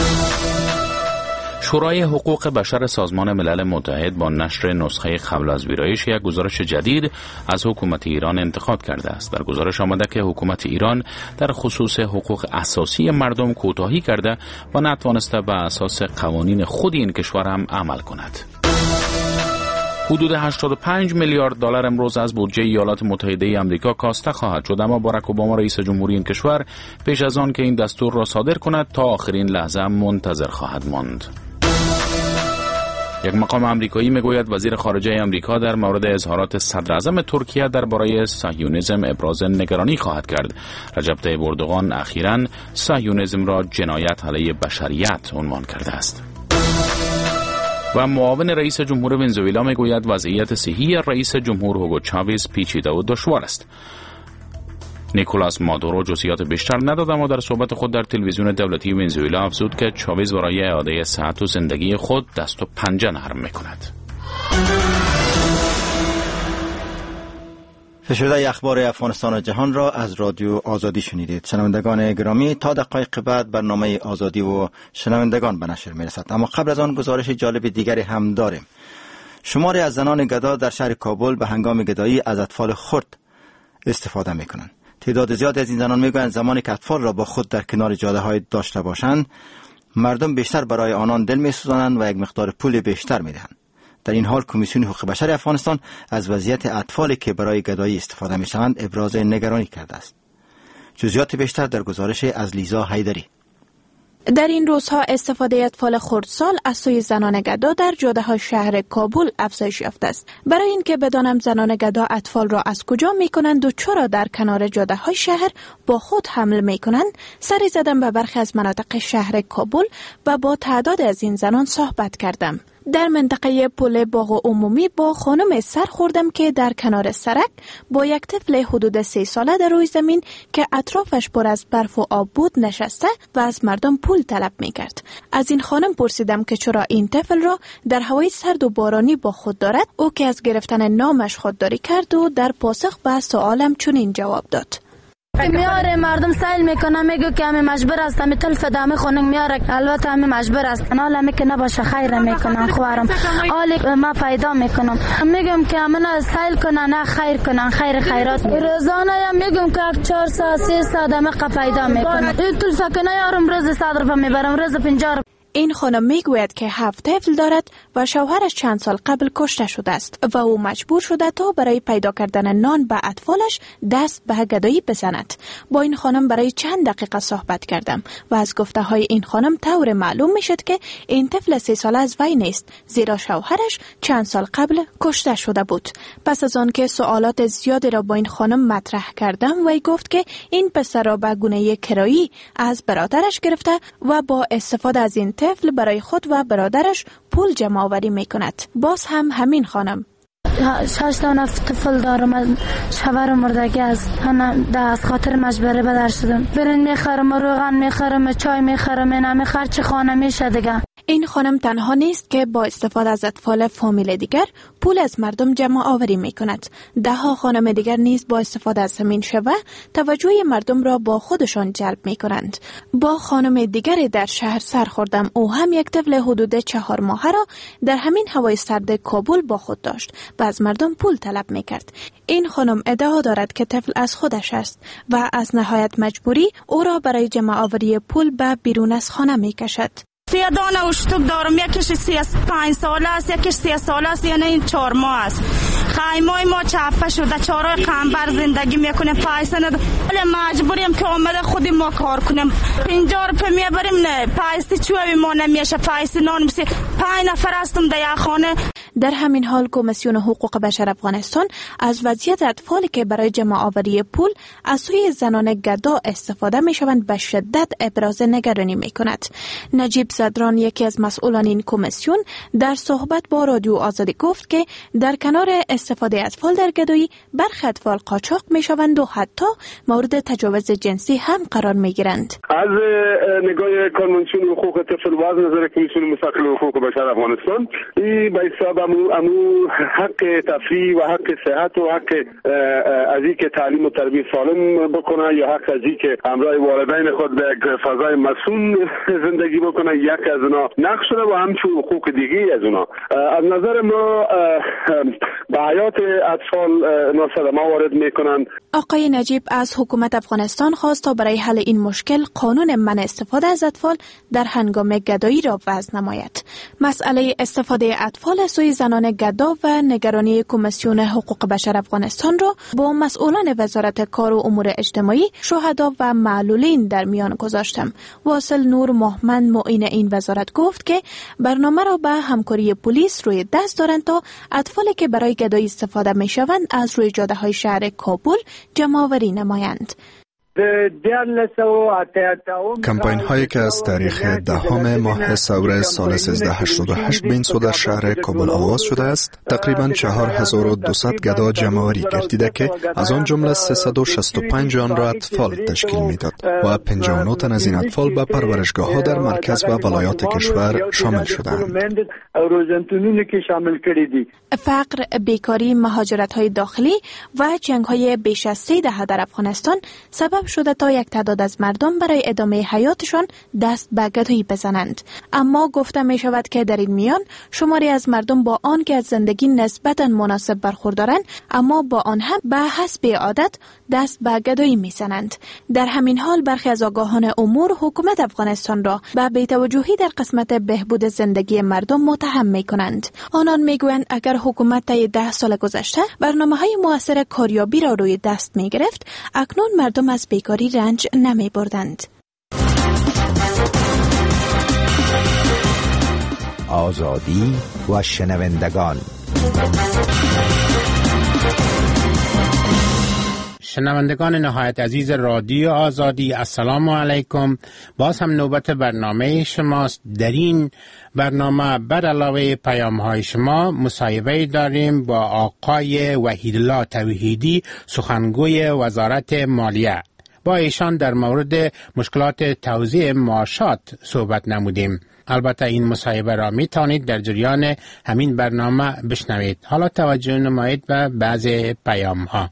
شورای حقوق بشر سازمان ملل متحد با نشر نسخه قبل از ویرایش یک گزارش جدید از حکومت ایران انتقاد کرده است. در گزارش آمده که حکومت ایران در خصوص حقوق اساسی مردم کوتاهی کرده و نتوانسته بر اساس قوانین خود این کشور هم عمل کند. حدود 85 میلیارد دلار امروز از بودجه ایالات متحده آمریکا کاسته خواهد شد، اما باراک اوباما رئیس جمهوری این کشور پیش از آن که این دستور را صادر کند تا آخرین لحظه منتظر خواهد ماند. یک مقام آمریکایی میگوید وزیر خارجه آمریکا در مورد اظهارات صدر اعظم ترکیه درباره صهیونیسم ابراز نگرانی خواهد کرد. رجب طیب اردوغان اخیراً صهیونیسم را جنایت علیه بشریت عنوان کرده است. و معاون رئیس جمهور ونزوئلا میگوید وضعیت صحی رئیس جمهور هوگو چاوز پیچیده و دشوار است. نیکولاس مادورو جزئیات بیشتر نداد، اما در صحبت خود در تلویزیون دولتی ونزوئلا افزود که چاوز برای اعاده صحت و زندگی خود دست و پنجه نرم میکند. فشرده اخبار افغانستان و جهان را از رادیو آزادی شنیدید. شنوندگان گرامی، تا دقایق بعد برنامه آزادی و شنوندگان به نشر میرسد، اما قبل از آن گزارش جالب دیگری هم داریم. شماری از زنان گدا در شهر کابل به هنگام گدایی از اطفال خرد استفاده میکنند. تعداد زیاد از این زنان میگویند زمانی که اطفال را با خود در کنار جاده های داشته باشند، مردم بیشتر برای آنان دل میسوزانند و یک مقدار پول بیشتر میدهند. در این حال کمیسیون حقوق بشر افغانستان از وضعیت اطفالی که برای گدایی استفاده میشوند ابراز نگرانی کرده است. جزئیات بیشتر در گزارش از لیزا حیدری. در این روزها استفاده اطفال خردسال از سوی زنان گدا در جاده‌های شهر کابل افزایش یافته است. برای اینکه بدانم زنان گدا اطفال را از کجا می‌کنند و چرا در کنار جاده‌های شهر با خود حمل می‌کنند، سری زدم به برخی از مناطق شهر کابل و با تعداد از این زنان صحبت کردم. در منطقه پل باغ عمومی با خانم سر خوردم که در کنار سرک با یک طفل حدود 3 ساله در روی زمین که اطرافش پر از برف و آب بود نشسته و از مردم پول طلب می کرد. از این خانم پرسیدم که چرا این طفل را در هوای سرد و بارانی با خود دارد. او که از گرفتن نامش خودداری کرد و در پاسخ به سوالم چنین جواب داد: میاره مردم سیل میکنه، میگه که همه مجبور است، همه تلف دامه خوننگ میاره، البته همه مجبور است. حالا میگه نباشه خیر میکنن خوارم حالی ما پیدا میکنم، میگم که همه سیل کنن نه خیر کنن، خیر خیرات روزانه هم میگم که 400 300 دامه پیدا میکنن. این تلف کنه یارم روز 100 روپیه میبرم، روز 50. این خانم میگوید که 7 طفل دارد و شوهرش چند سال قبل کشته شده است و او مجبور شده تا برای پیدا کردن نان به اطفالش دست به گدایی بزند. با این خانم برای چند دقیقه صحبت کردم و از گفته های این خانم طور معلوم میشد که این طفل 3 ساله از وی نیست، زیرا شوهرش چند سال قبل کشته شده بود. پس از آن که سوالات زیادی را با این خانم مطرح کردم، وی گفت که این پسر را به گونه کرایی از برادرش گرفته و با استفاده از این طفل برای خود و برادرش پول جمع آوری می کند. باز هم همین خانم: 6 تا طفل دارم، شوهر مردگی است، از خاطر مجبوری بدر شدم. برنج میخرم، روغن میخرم، چای میخرم، اینا خرچ خانه میشه دیگه. این خانم تنها نیست که با استفاده از اطفال فامیل دیگر پول از مردم جمع آوری می کند. ده ها خانم دیگر نیز با استفاده از همین شیوه توجه مردم را با خودشان جلب می کنند. با خانم دیگری در شهر سر خوردم. او هم یک طفل حدود 4 ماهه را در همین هوای سرد کابل با خود داشت و از مردم پول طلب می کرد. این خانم ادعا دارد که طفل از خودش است و از نهایت مجبوری او را برای جمع آوری پول به بیرون از خانه می کشد. 3 دانه اشتوک دارم، یکیش 35 ساله است، یکیش 30 ساله است، یعنی این 4 ماه است. خیمای ما چفه شده، چارای قنبر زندگی میکنیم، پیسه نداریم، ولی مجبوریم که آمده خودی ما کار کنیم. 50 روپیه میبریم، نه پیسه چوبی ما نمیشه، پیسه نان میشه. 5 نفر هستم در خانه. در همین حال کمیسیون حقوق بشر افغانستان از وضعیت اطفالی که برای جمع آوری پول از سوی زنان گدا استفاده میشوند به شدت ابراز نگرانی میکند. نجیب زدران، یکی از مسئولان این کمیسیون، در صحبت با رادیو آزادی گفت که در کنار استفاده اطفال در گدایی، برخی اطفال قاچاق میشوند و حتی مورد تجاوز جنسی هم قرار میگیرند. از نگاه کنوانسیون حقوق طفل و از نظر کمیسیون مستقل حقوق بشر افغانستان، این به حساب امو حق تفریح و حق صحت و حق از این که تعلیم و تربیت سالم بکنه یا حق از این که همراه والدین خود به یک فضای مسئول زندگی بکنه، یک از اونا نقش شده و همچون حقوق دیگه از اونا. از نظر ما به حیات اطفال صدمه وارد میکنند. آقای نجیب از حکومت افغانستان خواست تا برای حل این مشکل قانون منع استفاده از اطفال در هنگام گدایی را وضع نماید. مسئله استفاده اطفال از سوی زنان گدا و نگرانی کمیسیون حقوق بشر افغانستان را با مسئولان وزارت کار و امور اجتماعی، شهدا و معلولین در میان گذاشتم. واصل نور محمد، معین این وزارت، گفت که برنامه را به همکاری پلیس روی دست دارند تا اطفالی که برای گدایی استفاده می شوند از روی جاده های شهر کابل جمع آوری نمایند. کمپاین هایی که از تاریخ 10 ماه سوره سال 1388 به این سو در شهر کابل آغاز شده است، تقریباً 4200 گدا جمع‌آوری گردیده که از آن جمله 365 آن را اطفال تشکیل میداد و 59 تن از این اطفال به پرورشگاه ها در مرکز و ولایات کشور شامل شدند. فقر، بیکاری، مهاجرت های داخلی و جنگ های بیش از 3 دهه در افغانستان سبب شده تا یک تعداد از مردم برای ادامه حیاتشان دست به گدایی بزنند. اما گفته می شود که در این میان شماری از مردم با آن که از زندگی نسبتاً مناسب برخوردارند، اما با آن هم به حسب عادت دست به گدایی می زنند. در همین حال برخی از آگاهان امور حکومت افغانستان را به بی‌توجهی در قسمت بهبود زندگی مردم متهم می کنند. آنان می گویند اگر حکومت طی 10 سال گذشته برنامه‌های مؤثر کاریابی را روی دست می گرفت، اکنون مردم از بیکاری رنج نمی بردند. آزادی و شنوندگان. شنوندگان نهایت عزیز رادیو آزادی، السلام علیکم. باز هم نوبت برنامه شماست. در این برنامه بر علاوه پیام‌های شما مصاحبه داریم با آقای وحیدالله توحیدی، سخنگوی وزارت مالیه. با ایشان در مورد مشکلات توزیع معاشات صحبت نمودیم. البته این مصاحبه را می توانید در جریان همین برنامه بشنوید. حالا توجه نمایید به بعضی پیام‌ها.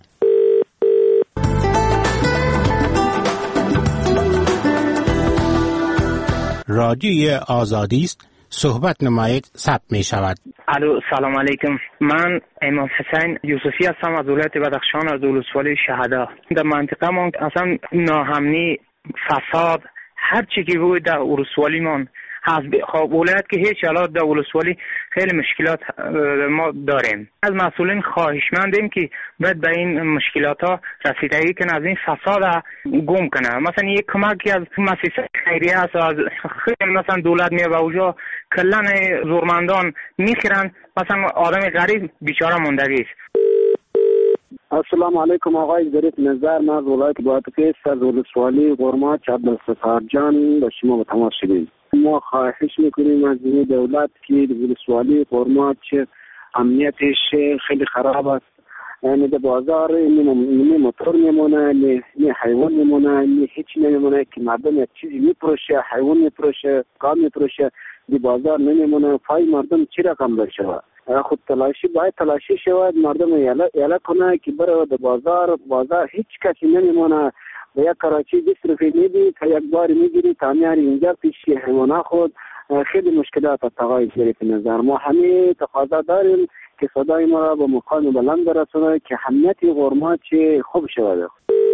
رادیوی آزادی است، صحبت نمایید، ثبت می شود. الو، سلام علیکم. من امام حسین یوسفی هستم از ولایت بدخشان، از ولسوالی شهدا. در منطقه ما اصلا ناامنی، فساد، هر چی که بود در ولسوالی ما هست. خب ولایت که هیچ حالات در ولسوالی خیلی مشکلات ما داریم. از مسئولین خواهشمندیم که باید به این مشکلات ها رسیدگی کنه، از این فساد گم کنه. مثلا یک کمکی از مؤسسه خیریه است، از خیلی مثلا دولت میاد و اونجا کلن زورمندان میخیرن، مثلا آدم غریب بیچاره موندگی است. السلام علیکم آقای ظریف نظر، من از ولایت بادغیس از ولسوالی قرمات عبدالستار جان با شما به تماس شدیم. ما خواهش میکنیم از این دولت که ولسوالی قرمات چه امنیتش خیلی خراب است، یعنی در بازار نی موتور میمونه، نی حیوان میمونه، نی هیچ نمیمونه که مردم یک چیزی میپروشه، حیوان میپروشه، کار میپروشه، دی بازار نمیمونه. پای مردم چی رقم بشه؟ خود تلاشی باید تلاشی شود، مردم یلا کنه که بره در بازار هیچ کسی نمیمونه. و یک کراچی 20 روپیه میدی تا یک بار میگیری تا میاری اینجا پیشی حیوانات خود. خیلی مشکلات تقاضا گرفت نظر. ما همه تقاضا داریم که صدای ما را به مقام بلند برسونه که همت غرمات چه خوب شود.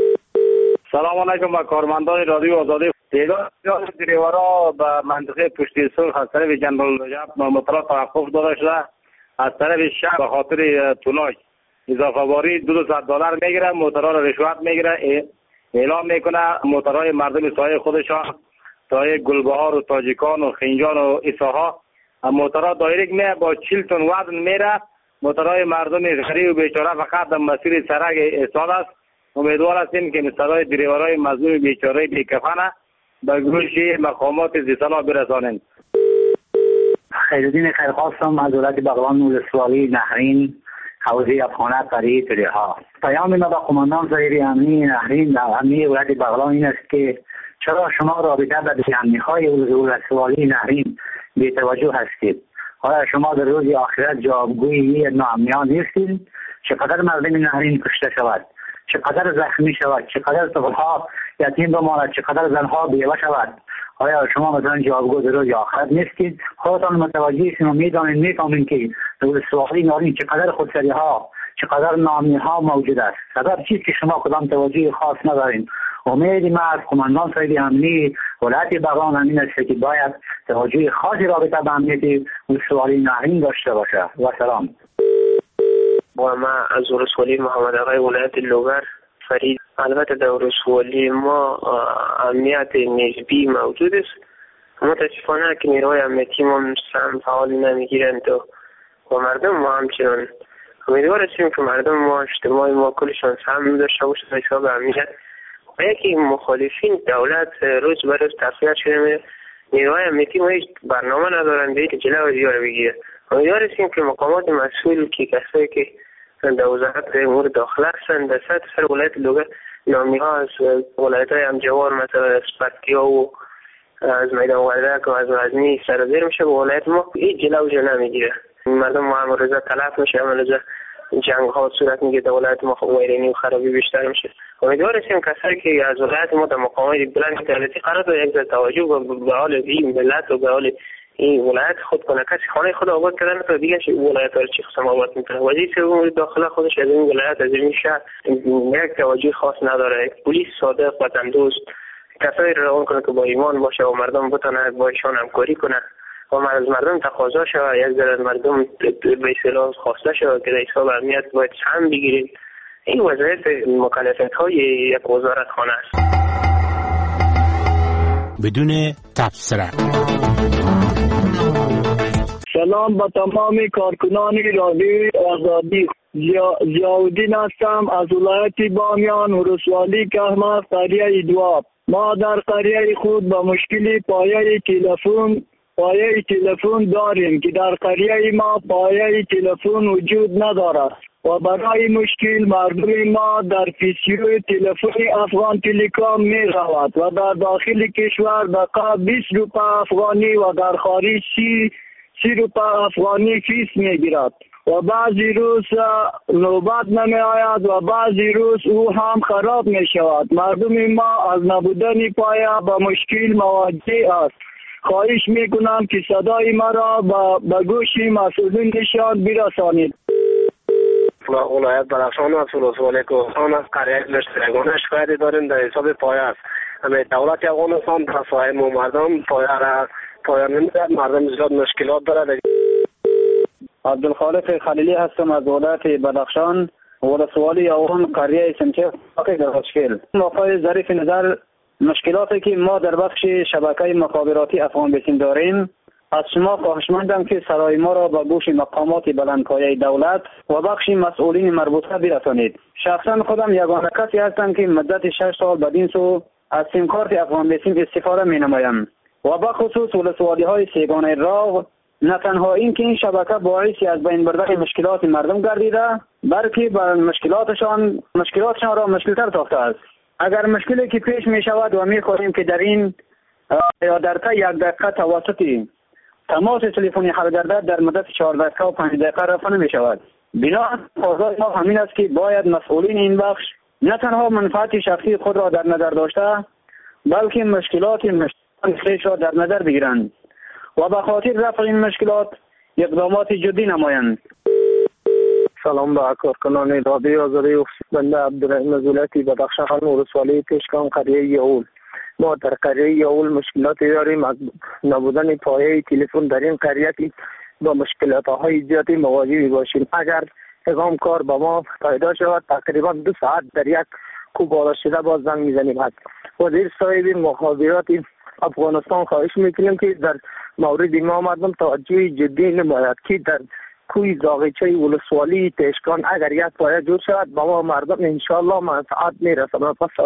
سلام علیکم با کارمندان رادیو آزادی. تعداد دریورا به منطقه پشتی صلح از طرف جنرال رجب مطلع توقف داده شده. از طرف شهر به خاطر توناژ اضافه باری $200 میگیره، موتورها را رشوت میگیره، اعلام میکنه موتورهای مردم سایه خودشان سایه گلبهار و تاجیکان و خنجان و ایساها موتورها دایرکت میه با 40 تن وزن میره. موتورهای مردم غریب و بیچاره فقط در مسیر سرک ایستاده است. امیدوار هستیم که صدای دریورهای مظلوم بیچاره بیکفنه به گوش مقامات ذی‌صلاح برسانند. خیرالدین خیرخواستم از ولایت بغلان ولسوالی نهرین حوزه افغانه قریه تریها. پیام ما به قماندان ظاهری امنی نهرین امنی ولایت بغلان این است که چرا شما رابطه به امنی‌های ولسوالی نهرین بی توجه هستید؟ آیا شما در روز آخرت جوابگوی ناامنیان نیستید؟ چقدر مردم نهرین کشته شود، چقدر زخمی شود، چقدر طفل‌ها یتیم بماند، چقدر زنها بیوه شود؟ آیا شما مثلا جوابگو در روز آخرت نیستید؟ خودتان متوجه شما میدانید میفهمید که در ولسوالی نهرین چقدر خودسری‌ها، چقدر ناامنی‌ها موجود است. سبب چیست که شما کدام توجه خاص ندارید؟ امید ما از قماندان صاحب امنی ولایت بغلان امین است که باید توجه خاصی رابطه به امنیت ولسوالی نهرین داشته باشه. و سلام. و ما از ولسوالی محمد آقای ولایت لوگر فرید. البته در ولسوالی ما امنیت نسبی موجود است. متاسفانه که نیروهای امنیتی ما سم فعال نمیگیرند و مردم ما همچنان. امیدوار هستیم که مردم ما اجتماعی ما کلشان سم داشته باشه تا حساب امنیت. و یکی مخالفین دولت روز به روز تقویت شده میره. نیروهای امنیتی ما هیچ برنامه ندارند که جلوی ازیا رو بگیره. امیدوار هستیم که مقامات مسئول که کسایی که در وزارت امور داخله هستند در سر ولایت لوگر نامی ها از ولایت های همجوار مثلا از پکتیا و از میدان وردک و از غزنی سرازیر میشه به ولایت ما هیچ جلوی نمیگیره. مردم ما هم روزا تلف میشه، هم روزا جنگ ها صورت میگه در ولایت ما ویرانی و خرابی بیشتر میشه. امیدوار هستیم کسایی که از ولایت ما در مقامات بلند دولتی قرار داره یک ذره توجه به حال این ملت و به حال این ولایت خود کنه. کسی خانه خود آباد کردن تا دیگه ولایت ها رو چی قسم آباد میکنه. وزیر امور داخله خودش از این ولایت از این شهر یک توجه خاص نداره. پلیس صادق وطندوست کسایی رو روان کنه که با ایمان باشه و مردم بتونه با ایشان همکاری کنه و از مردم تقاضا شود یک ذره مردم به اصطلاح خواسته شود که در حساب امنیت باید سهم بگیرید. این وظایف مکلفیت های یک وزارت خانه است. بدون تبصره. سلام به تمام کارکنان رادیو آزادی. ضیاءالدین هستم از ولایت بامیان ولسوالی کهمه قریه دواب. ما در قریه خود به مشکل پایه تلفن داریم که در قریه ما پایه تلفن وجود ندارد و برای مشکل مردم ما در پیسیو تلفن افغان تلکام می رود و در داخل کشور دقیقا 20 روپه افغانی و در خارج 30 روپه افغانی فیس می گیرد و بعضی روز نوبت نمی آید و بعضی روز او هم خراب می شود. مردم ما از نبودن پایه به مشکل مواجه است. خواهش می کنم که صدای مرا به گوش مسئولینشان برسانید. ولایت بدخشان و ولسوالی کوهستان از قریه لشکرگان شکایتی داریم در حساب پایه است. دولت افغانستان در سایه مردم پایه نمیدهد. مردم زیاد مشکلات دارد. عبدالخالق خلیلی هستم از ولایت بدخشان ولسوالی اون قریه سنچه گراشکل. واقعی ظریف نظر مشکلاتی که ما در بخش شبکه مخابراتی افغان بسیم داریم از شما خواهشمندم که صدای ما را به گوش مقامات بلندپایه دولت و بخش مسئولین مربوطه برسانید. شخصا خودم یگانه کسی هستم که مدت 6 سال بدین سو از سیم کارت افغان بسیم استفاده می نمایم و به خصوص ولسوالی های سیگانه راه نه تنها این که این شبکه باعثی از بین بردن مشکلات مردم گردیده بلکه بر مشکلاتشان را مشکلتر ساخته است. اگر مشکلی که پیش می شود و می خواهیم که در این یا در تا 1 دقیقه توسط تماس تلفنی حل گردد، در مدت 4 دقیقه و 5 دقیقه رفع نمی شود. بنابراین تقاضای ما همین است که باید مسئولین این بخش نه تنها منفعت شخصی خود را در نظر داشته، بلکه مشکلات خویش را در نظر بگیرند و به خاطر رفع این مشکلات اقدامات جدی نمایند. سلام به کارکنان رادیو آزادی. بنده عبدالرحیم زولتی بدخشان ولسوالی پیشگام قریه یاول. ما در قریه یاول مشکلاتی داریم از نبودن پایه تلفن در این قریه که با مشکلات های زیادی مواجه باشیم. اگر اقام کار با ما پیدا شود تقریبا 2 ساعت در یک کوب بالا شده باز زنگ میزنیم. وزیر صاحب مخابرات افغانستان خواهش میکنیم که در مورد ما مردم توجه جدی نماید که در کوی زاغچه ولسوالی تشکان اگر یک پایه جور شود با ما مردم انشاءالله منفعت میرسد.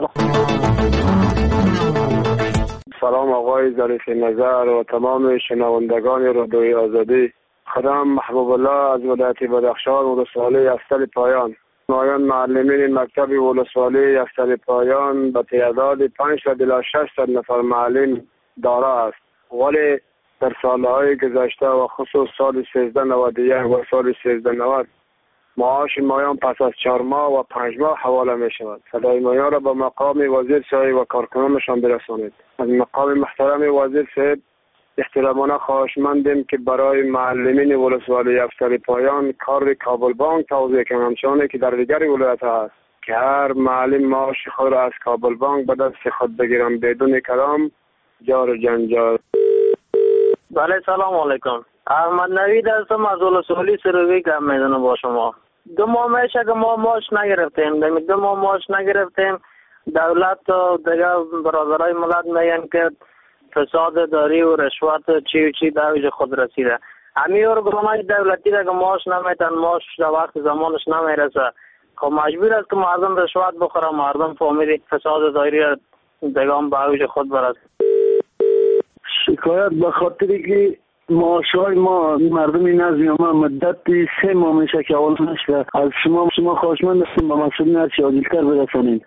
سلام آقای ظریف نظر و تمام شنوندگان رادیوی آزادی. خدام محبوب الله از ولایت بدخشان ولسوالی افسر پایان. نمایان معلمین مکتب ولسوالی افسر پایان به تعداد 500 الی 600 نفر معلم داره است، ولی در سالهای گذشته و خصوص سال 1391 و سال 1390 معاش مایان پس از 4 ماه و 5 ماه حواله می شود. صدای مایان را به مقام وزیر صاحب و کارکنانشان برسانید. از مقام محترم وزیر صاحب احترامانه خواهشمندیم که برای معلمین ولسوالی افسر پایان کار کابل بانک توضیح کنند، همچنانه که در دیگر ولایت هست که هر معلم معاش خود را از کابل بانک به دست خود بگیرند بدون کلام جار و جنجال. بله سلام علیکم. احمد نوید هستم از ولسوالی سروی کم میدونم با شما. 2 ماه میشه که ما معاش نگرفتیم. 2 ماه معاش نگرفتیم. دولت و دیگر برادرای ملت میگن که فساد داری و رشوت چی به اوج خود رسیده. همین ارگانای دولتی را که معاش نمیتن، معاش در وقت زمانش نمیرسه، خب مجبور است که مردم رشوت بخوره، مردم فهمید فساد داری را دیگه به اوج خود برسه. شکایت به خاطری که معاشهای ما مردم نزدی ما مدت 3 ماه میشه که اول نشده. از شما خواهشمند هستیم به مسئولین هرچی عاجلتر برسانید.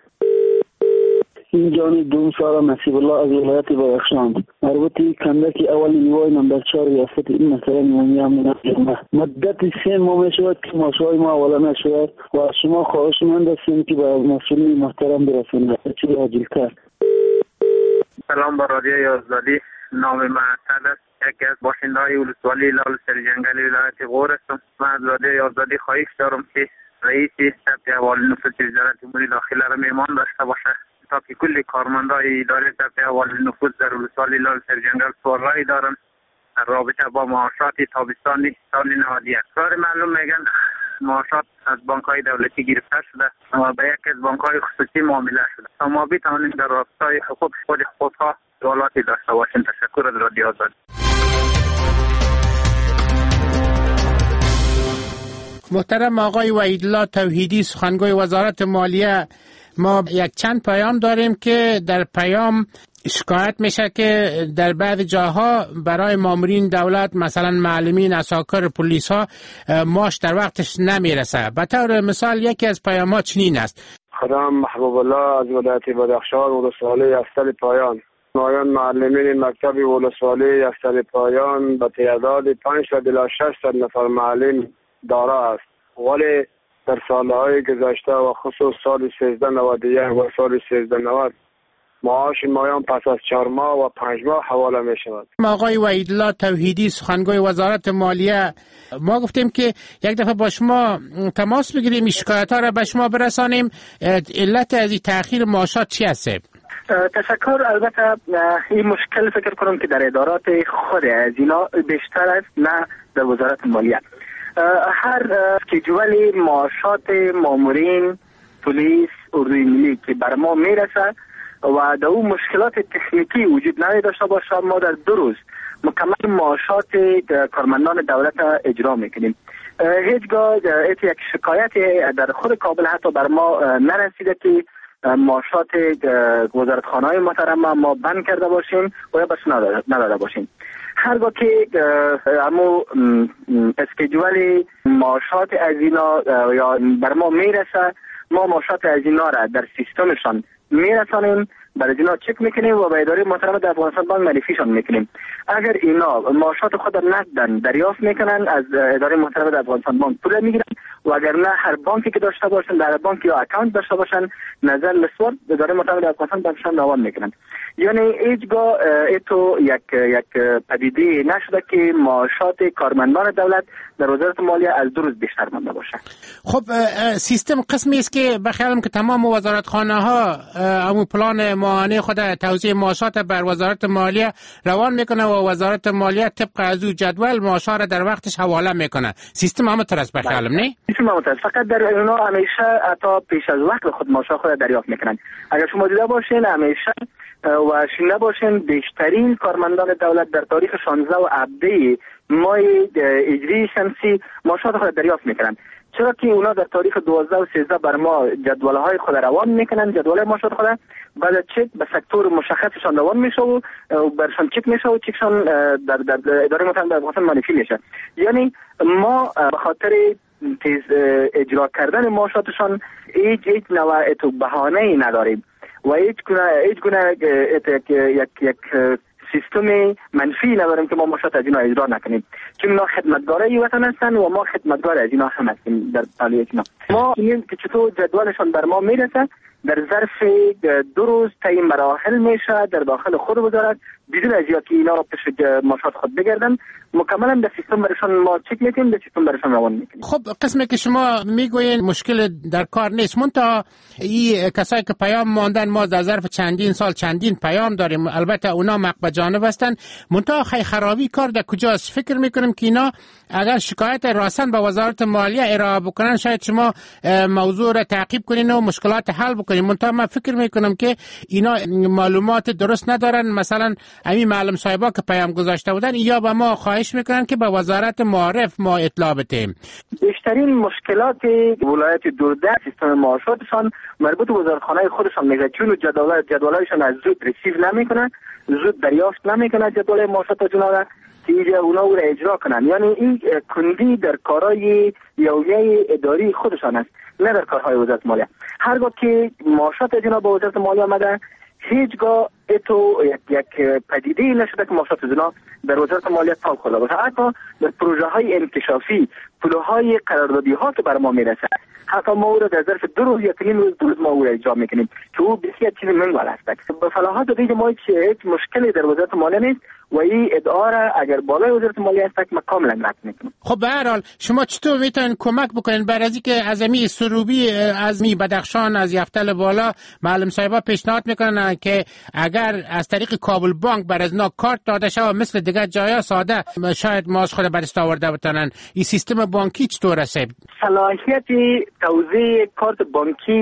این جانی دوم سارا نصیب الله از ولایت بدخشان. مربوطی کندک اول نیوای نمبر 4 ریاست این مسئله عمومی امنیت جمعه مدت 3 ماه میشود که معاشهای ما اولا نشود و از شما خواهشمند هستیم که به مسئولین محترم برسانید هرچی عاجلتر. سلام به رادیوی آزادی. نام من اسد است. یکی از باشنده‌های ولسوالی لال سرجنگل ولایت غور هستم. من از رادیوی آزادی خواهش دارم که رئیس ثبت احوال نفوس وزارت امور داخله را مهمان داشته باشه تا که کل کارمندای اداره ثبت احوال نفوس در ولسوالی لال سرجنگل سوالایی دارن رابطه با معاشات تابستانی سال 91. کار معلوم میگن معاشات از بانک‌های دولتی گرفته شده و به یک از بانک‌های خصوصی معامله شده. تا ما بتوانیم در راستای حقوق خودها سوالاتی داشته باشیم. تشکر از رادیو آزادی. محترم آقای وحیدالله توحیدی سخنگوی وزارت مالیه، ما یک چند پیام داریم که در پیام شکایت میشه که در بعض جاها برای مامورین دولت مثلا معلمین، عساکر، پلیس ها معاش در وقتش نمیرسه. به طور مثال یکی از پیام ها چنین است: خدام محبوب الله از ولایت بدخشان ولسوالی افسر پایان. نمایان معلمین مکتب ولسوالی افسر پایان به تعداد 500 الی 600 نفر معلم داره است، ولی در سالهای گذشته و خصوص سال 1391 و سال 1390 معاش مایان پس از 4 ماه و 5 ماه حواله می شود. آقای وحیدالله توحیدی سخنگوی وزارت مالیه، ما گفتیم که یک دفعه با شما تماس بگیریم، شکایت ها را به شما برسانیم. علت از این تأخیر معاشات چی است؟ تشکر. البته این مشکل فکر کنم که در ادارات خود از اینا بیشتر است، نه در وزارت مالیه. هر اسکیجوال معاشات مامورین پلیس اردوی ملی که بر ما میرسه و در اون مشکلات تکنیکی وجود نداشته باشه، ما در 2 روز مکمل معاشات کارمندان دولت اجرا میکنیم. هیچگاه یک شکایت در خود کابل حتی بر ما نرسیده که معاشات وزارتخانه‌های محترم ما بند کرده باشیم و یا بس نداده باشیم. هرگاه که همو اسکیجول معاشات از اینا یا بر ما میرسه، ما معاشات از اینا را در سیستمشان میرسانیم، برای اینا چک میکنیم و به اداره محترم در افغانستان بانک معرفیشان میکنیم. اگر اینا معاشات خود را نقدن دریافت میکنن، از اداره محترم در افغانستان بانک پول میگیرن و اگر نه هر بانکی که داشته باشن، در بانک یا اکانت داشته باشن، نظر لسوار اداره محترم در افغانستان بانکشان روان میکنن. یعنی هیچگاه ایتو یک پدیده نشده که معاشات کارمندان دولت در وزارت مالیه از 2 روز بیشتر مانده باشه. خب سیستم قسمی است که بخیالم که تمام وزارتخانه ها همون پلان ماهانه خود توزیع معاشات بر وزارت مالیه روان میکنه و وزارت مالیه طبق از او جدول معاشات را در وقتش حواله میکنه. سیستم هم طرز بخیالم نه؟ سیستم هم طرز، فقط در اونا همیشه حتی پیش از وقت خود معاشات خود دریافت میکنن. اگر شما دیده باشین همیشه و شنیده باشین بیشترین کارمندان دولت در تاریخ 16 و 17 ماه هجری شمسی معاشات خود دریافت میکنن. چرا که اونا در تاریخ 12 و 13 بر ما جدولهای خود روان میکنن، جدول معاشات خود بعد چک به سکتور مشخصشان روان میشه و برشان چک میشه و چکشان در اداره محترم در افغانستان معرفی میشه. یعنی ما به خاطر تیز اجرا کردن معاشاتشان هیچ نوع بهانه‌ای نداریم و هیچ گونه یک سیستم منفی نداریم که ما معاشات از اینا اجرا نکنیم، چون اینا خدمتگارای وطن هستن و ما خدمتگار از اینا هم هستیم. در فعالیت اینا ما میگیم که چطور جدولشان بر ما میرسه، در ظرف 2 روز تعیین مراحل میشه در داخل خود وزارت بدون از اینکه اینا پیش معاشات خود بگردن، مکملا در سیستم برشان ما چک میکنیم، در سیستم برشان روان میکنیم. خب قسمی که شما میگوین مشکل در کار نیست، منتها این کسایی که پیام ماندن ما در ظرف چندین سال چندین پیام داریم، البته اونا مقبه جانب هستن، منتها خرابی کار در کجاست؟ فکر میکنیم که اینا اگر شکایت راسن به وزارت مالیه ارائه بکنن شاید شما موضوع را تعقیب کنین و مشکلات حل بکنین، منتها من فکر میکنم که اینا معلومات درست ندارن. مثلا همین معلم صاحبا که پیام گذاشته بودن یا به ما خواهش میکنن که به وزارت معارف ما اطلاع بدیم. بیشترین مشکلات ولایت دوردست سیستم معاشاتشان مربوط به وزارتخانه خودشان میشه، چون جدولایشان از زود ریسیو نمیکنن، زود دریافت نمیکنن جدول معاشاتشون را که اینجا اونا رو اجرا کنن. یعنی این کندی در کارهای یومیه اداری خودشان است، نه در کارهای وزارت مالیه. هرگاه که معاشات جناب به وزارت مالیه آمده هیچگاه ایتو یک پدیده نشده که معاشات زنا در وزارت مالیه تاو خورده باشه. حتی در پروژه های انکشافی پولهای قراردادی ها که بر ما میرسه، حتی ما او را در ظرف 2 روز یا 3 روز ما او را اجرا میکنیم که او بسیار چیز منگل است. به فلاحات دید ما هیچ مشکلی در وزارت مالیه نیست و این ادعا را اگر بالای وزارت مالیه است ما کاملا رد میکنیم. خب به هر حال شما چطور میتونین کمک بکنین برای اینکه از می سروبی از می بدخشان از یفتل بالا معلم صاحبا پیشنهاد میکنن که اگر از طریق کابل بانک بر از نا کارت داده شه و مثل دیگه جایا ساده شاید ماش خود برست آورده بتونن، این سیستم بانکی چطور است؟ صلاحیت توزیع کارت بانکی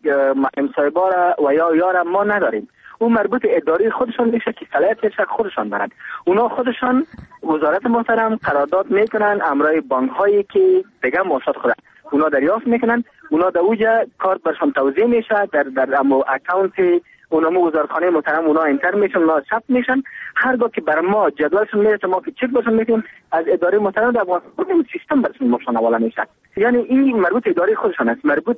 معلم صاحبا و یا ما نداریم. اون مربوط اداری خودشان میشه که صلاحیتش خودشان دارن. اونا خودشان وزارت محترم قرارداد میکنن امرای بانک هایی که دیگه معاشات خودن اونا دریافت میکنن، اونا در اوجا کارت برشان توزیع میشه در اکانت اونم وزارتخانه محترم اونا انتر میشن، اونا ثبت میشن. هرگاه که بر ما جدولشون میرسه ما که چک برشون میکنیم از اداره محترم در افغانستان سیستم برشون مشان حواله میشه. یعنی این مربوط اداره خودشان است، مربوط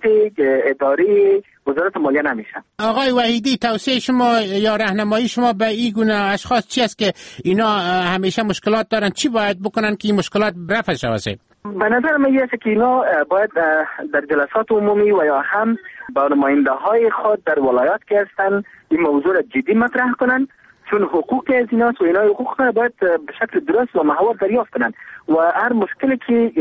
اداره وزارت مالیه نمیشه. آقای وحیدی توصیه شما یا راهنمایی شما به این گونه اشخاص چی است که اینا همیشه مشکلات دارن، چی باید بکنن که این مشکلات رفع شود؟ به نظر من است که اینا باید در جلسات عمومی و یا هم با نماینده های خود در ولایات که هستن این موضوع را جدی مطرح کنن، چون حقوق از ایناست و اینا حقوق را باید به شکل درست و محور دریافت کنن و هر مشکلی که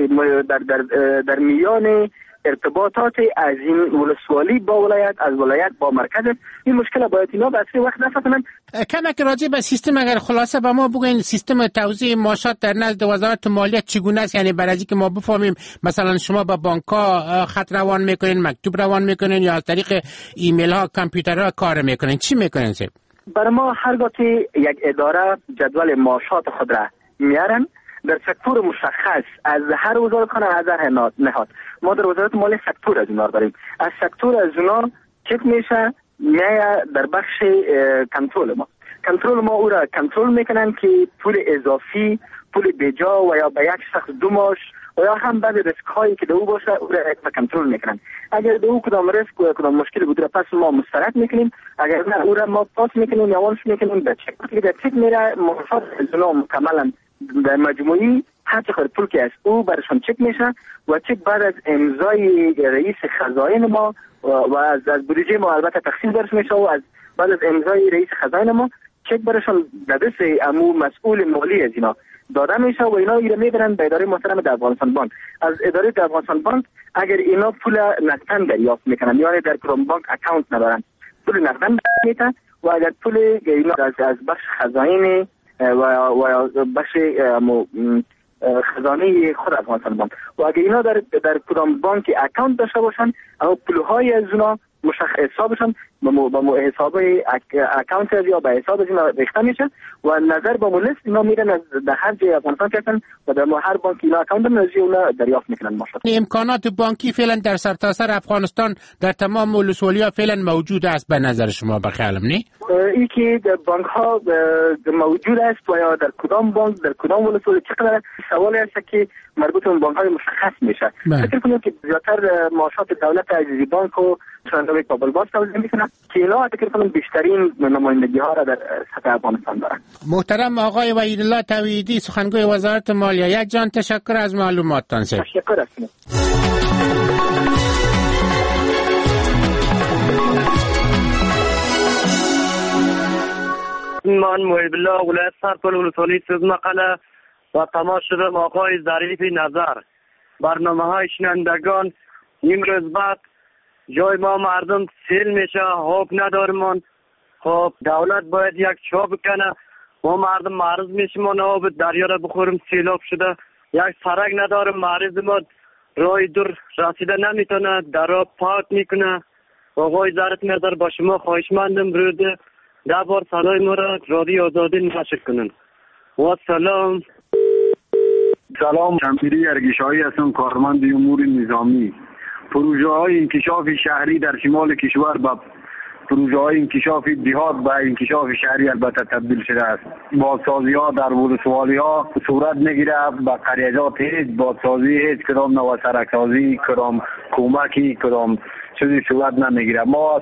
در میان ارتباطات از این ولسوالی با ولایت از ولایت با مرکز این مشکل باید اینا به اصلی وقت رفع کنن. کمک راجع به سیستم اگر خلاصه به ما بگوین سیستم توزیع معاشات در نزد وزارت مالیه چگونه است؟ یعنی برای اینکه ما بفهمیم مثلا شما با بانک‌ها خط روان میکنین، مکتوب روان میکنین یا از طریق ایمیل ها کامپیوترها کار میکنین، چی میکنین؟ برای ما هرگاه که یک اداره جدول معاشات خود را میارن در سکتور مشخص از هر وزارتخانه از هر نهاد، ما در وزارت مالیه سکتور از اونا داریم، از سکتور از اونا چک میشه میایه در بخش کنترل ما او را کنترل میکنن که پول اضافی، پول بجا و یا به یک شخص 2 ماه و یا هم بعد ریسک هایی که دو باشه او را کنترل میکنن. اگر دو کدام ریسک و کدام مشکل بود پس ما مسترد میکنیم، اگر نه او را ما پاس میکنیم یا وانش میکنیم به چک. وقتی در چک میره مفاد زنا مکملا در مجموعی هر چقدر پول که است او برشان چک میشه و چک بعد از امضای رئیس خزائن ما و از بودجه ما البته تقسیم درش میشه و از بعد از امضای رئیس خزائن ما چک برشان در دست امو مسئول مالی از اینا داده میشه و اینا ایره میبرن به اداره محترم در افغانستان بانک. از اداره در افغانستان بانک اگر اینا پول نقدن دریافت میکنن یعنی در کدام بانک اکانت ندارن پول نقدن میتن و اگر پول اینا از بخش خزائن و بخش خزانه خود افغانستان بانک و اگر اینا در کدام بانک اکانت داشته باشن اما پولهای از اونا حسابشان با حساب اکانت یا به حساب اینا ریخته میشه و نظر با مولس اینا میرن از در هر جای افغانستان کردن و در هر بانک اینا اکانت نزی اونا دریافت میکنن. ماشاءالله امکانات بانکی فعلا در سرتاسر افغانستان در تمام ولسوالی‌ها فعلا موجود است به نظر شما به خیالم نی؟ این که در بانک ها موجود است و یا در کدام بانک در کدام ولسوالی چقدر سوالی است که مربوط به بانک های مشخص میشه. فکر کنم که زیادتر معاشات دولت عزیزی بانک و چندان کابل باز توزیع میکنن که اینا فکر کنم بیشترین نمایندگی ها را در سطح افغانستان دارن. محترم آقای وحیدالله توحیدی سخنگوی وزارت مالیه، یک جان تشکر از معلوماتتان. تشکر هستم. من محب الله ولایت سرپل ولسوالی سوزمقله و تماس شدم آقای ظریف نظر. برنامه های شنوندگان نیم روز بعد جای ما مردم سیل میشه، آب نداریم. خب دولت باید یک چوب کنه، ما مردم معرض میشیم آب دریا را بخوریم، سیلاب شده، یک سرک نداریم، معرض ما راه دور رسیده نمیتونه، درا پاک میکنه. آقای ظریف نظر با شما خواهشمندم روده 10 بار صدای ما را رادیو آزادی نشر کنن. و سلام. شمشیری ارگشایی هستم، کارمند امور نظامی. پروژه های انکشاف شهری در شمال کشور با پروژه های انکشاف دیهات به انکشاف شهری البته تبدیل شده است. بازسازی ها در ولسوالی ها صورت نگیره، با قریجات هیچ بازسازی، هیچ کدام نو سرکسازی، کدام کمکی، کدام چیزی صورت نمیگیره. ما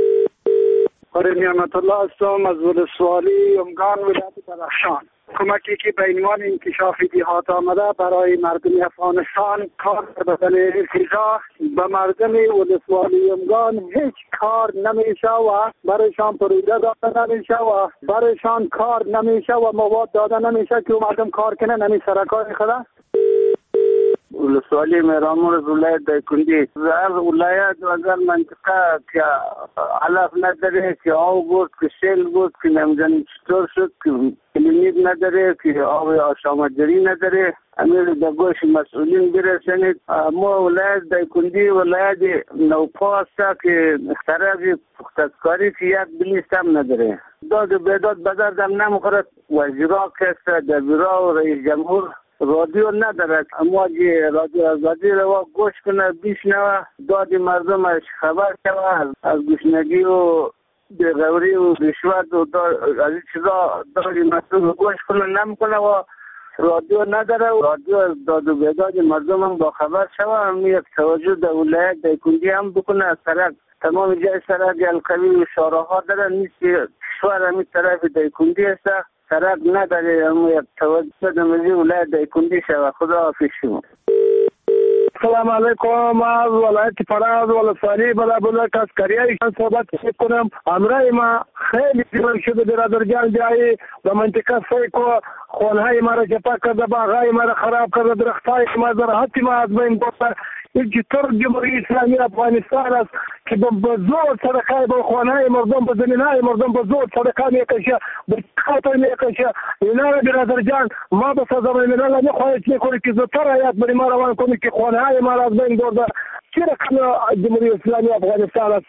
نعمت الله هستم از ولسوالی امگان ولایت بدخشان. کمکی که به عنوان انکشاف دیهات آمده برای مردم افغانستان کار بدل غذا به مردم ولسوالی امگان هیچ کار نمیشه و برایشان پروژه داده نمیشه و برایشان کار نمیشه و مواد داده نمیشه که مردم کار کنه نمی سرکار خدا. ولسوالی میرامور ولایت دایکندی از ولایت و از منطقه که علف نداره، که آب بود، که سیل بود، که نمیدونم چطور شد، که کلینیک نداره، که آب آشامجری نداره. امیر در گوش مسئولین برسنید. ما ولایت دایکندی ولایت نوپا است که طرف پختکاری که یک بلیست هم نداره. داد و بیداد بدردم نمیخورد. وزیرا که در بیرا و رئیس جمهور رادیو ندارد، اما رادیو آزادی رو گوش کنه، بشنوه، داد مردمش خبر شوه، از گوشنگی و بیغوری و رشوت و از این چیزا داد مردم گوش کنه نمیکنه و رادیو نداره و رادیو از داد و بیداد مردم هم با خبر شوه. هم یک توجه در ولایت دایکندی هم بکنه. از سرک تمام جای سرک القوی و شاراها داره، نیست که کشور همین طرف دایکندی است، سرک نداره. اما یک توجه دمزی ولایت دایکندی شود. خدا حافظ شما. السلام علیکم. از ولایت فراز ولسوالی بلابلک از کریه صحبت کنم. امرای ما خیلی دیگر شده برادر جان جایی و منطقه سیکو خونهای ما را جپا کرده، باغهای ما را خراب کرده، درختهای ما زراعتی ما از بین برده. یک طور جمهوری اسلامی افغانستان است که به زور صدقه به خانه‌های مردم، به زمینهای مردم به زور صدقه میکشه، به خاطر میکشه. اینا را برادر جان ما به سازمان ملل میخواهید میکنید که زودتر حیات بری ما روان کنید که خانه‌های ما را از بین برده. چه رقم جمهوری اسلامی افغانستان است؟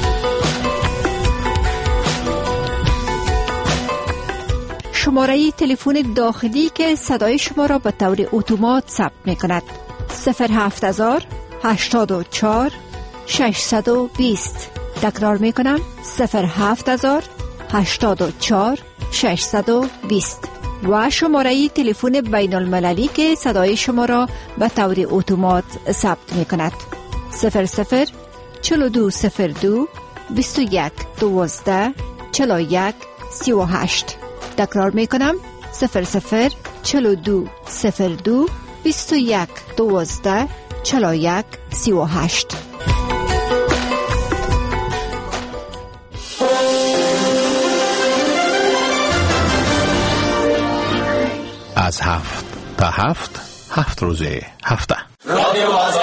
شماره تلفن داخلی که صدای شما را به طور اتومات ثبت میکند 07000 84 620 تکرار می کنم 07084 620 و شماره تلفن بین المللی که صدای شما را به طور اتومات ثبت می کند 00 4202 21 12 41 38. تکرار می کنم 00 4202 21 12 41 38. از 7 تا 7 روز هفته. رادیو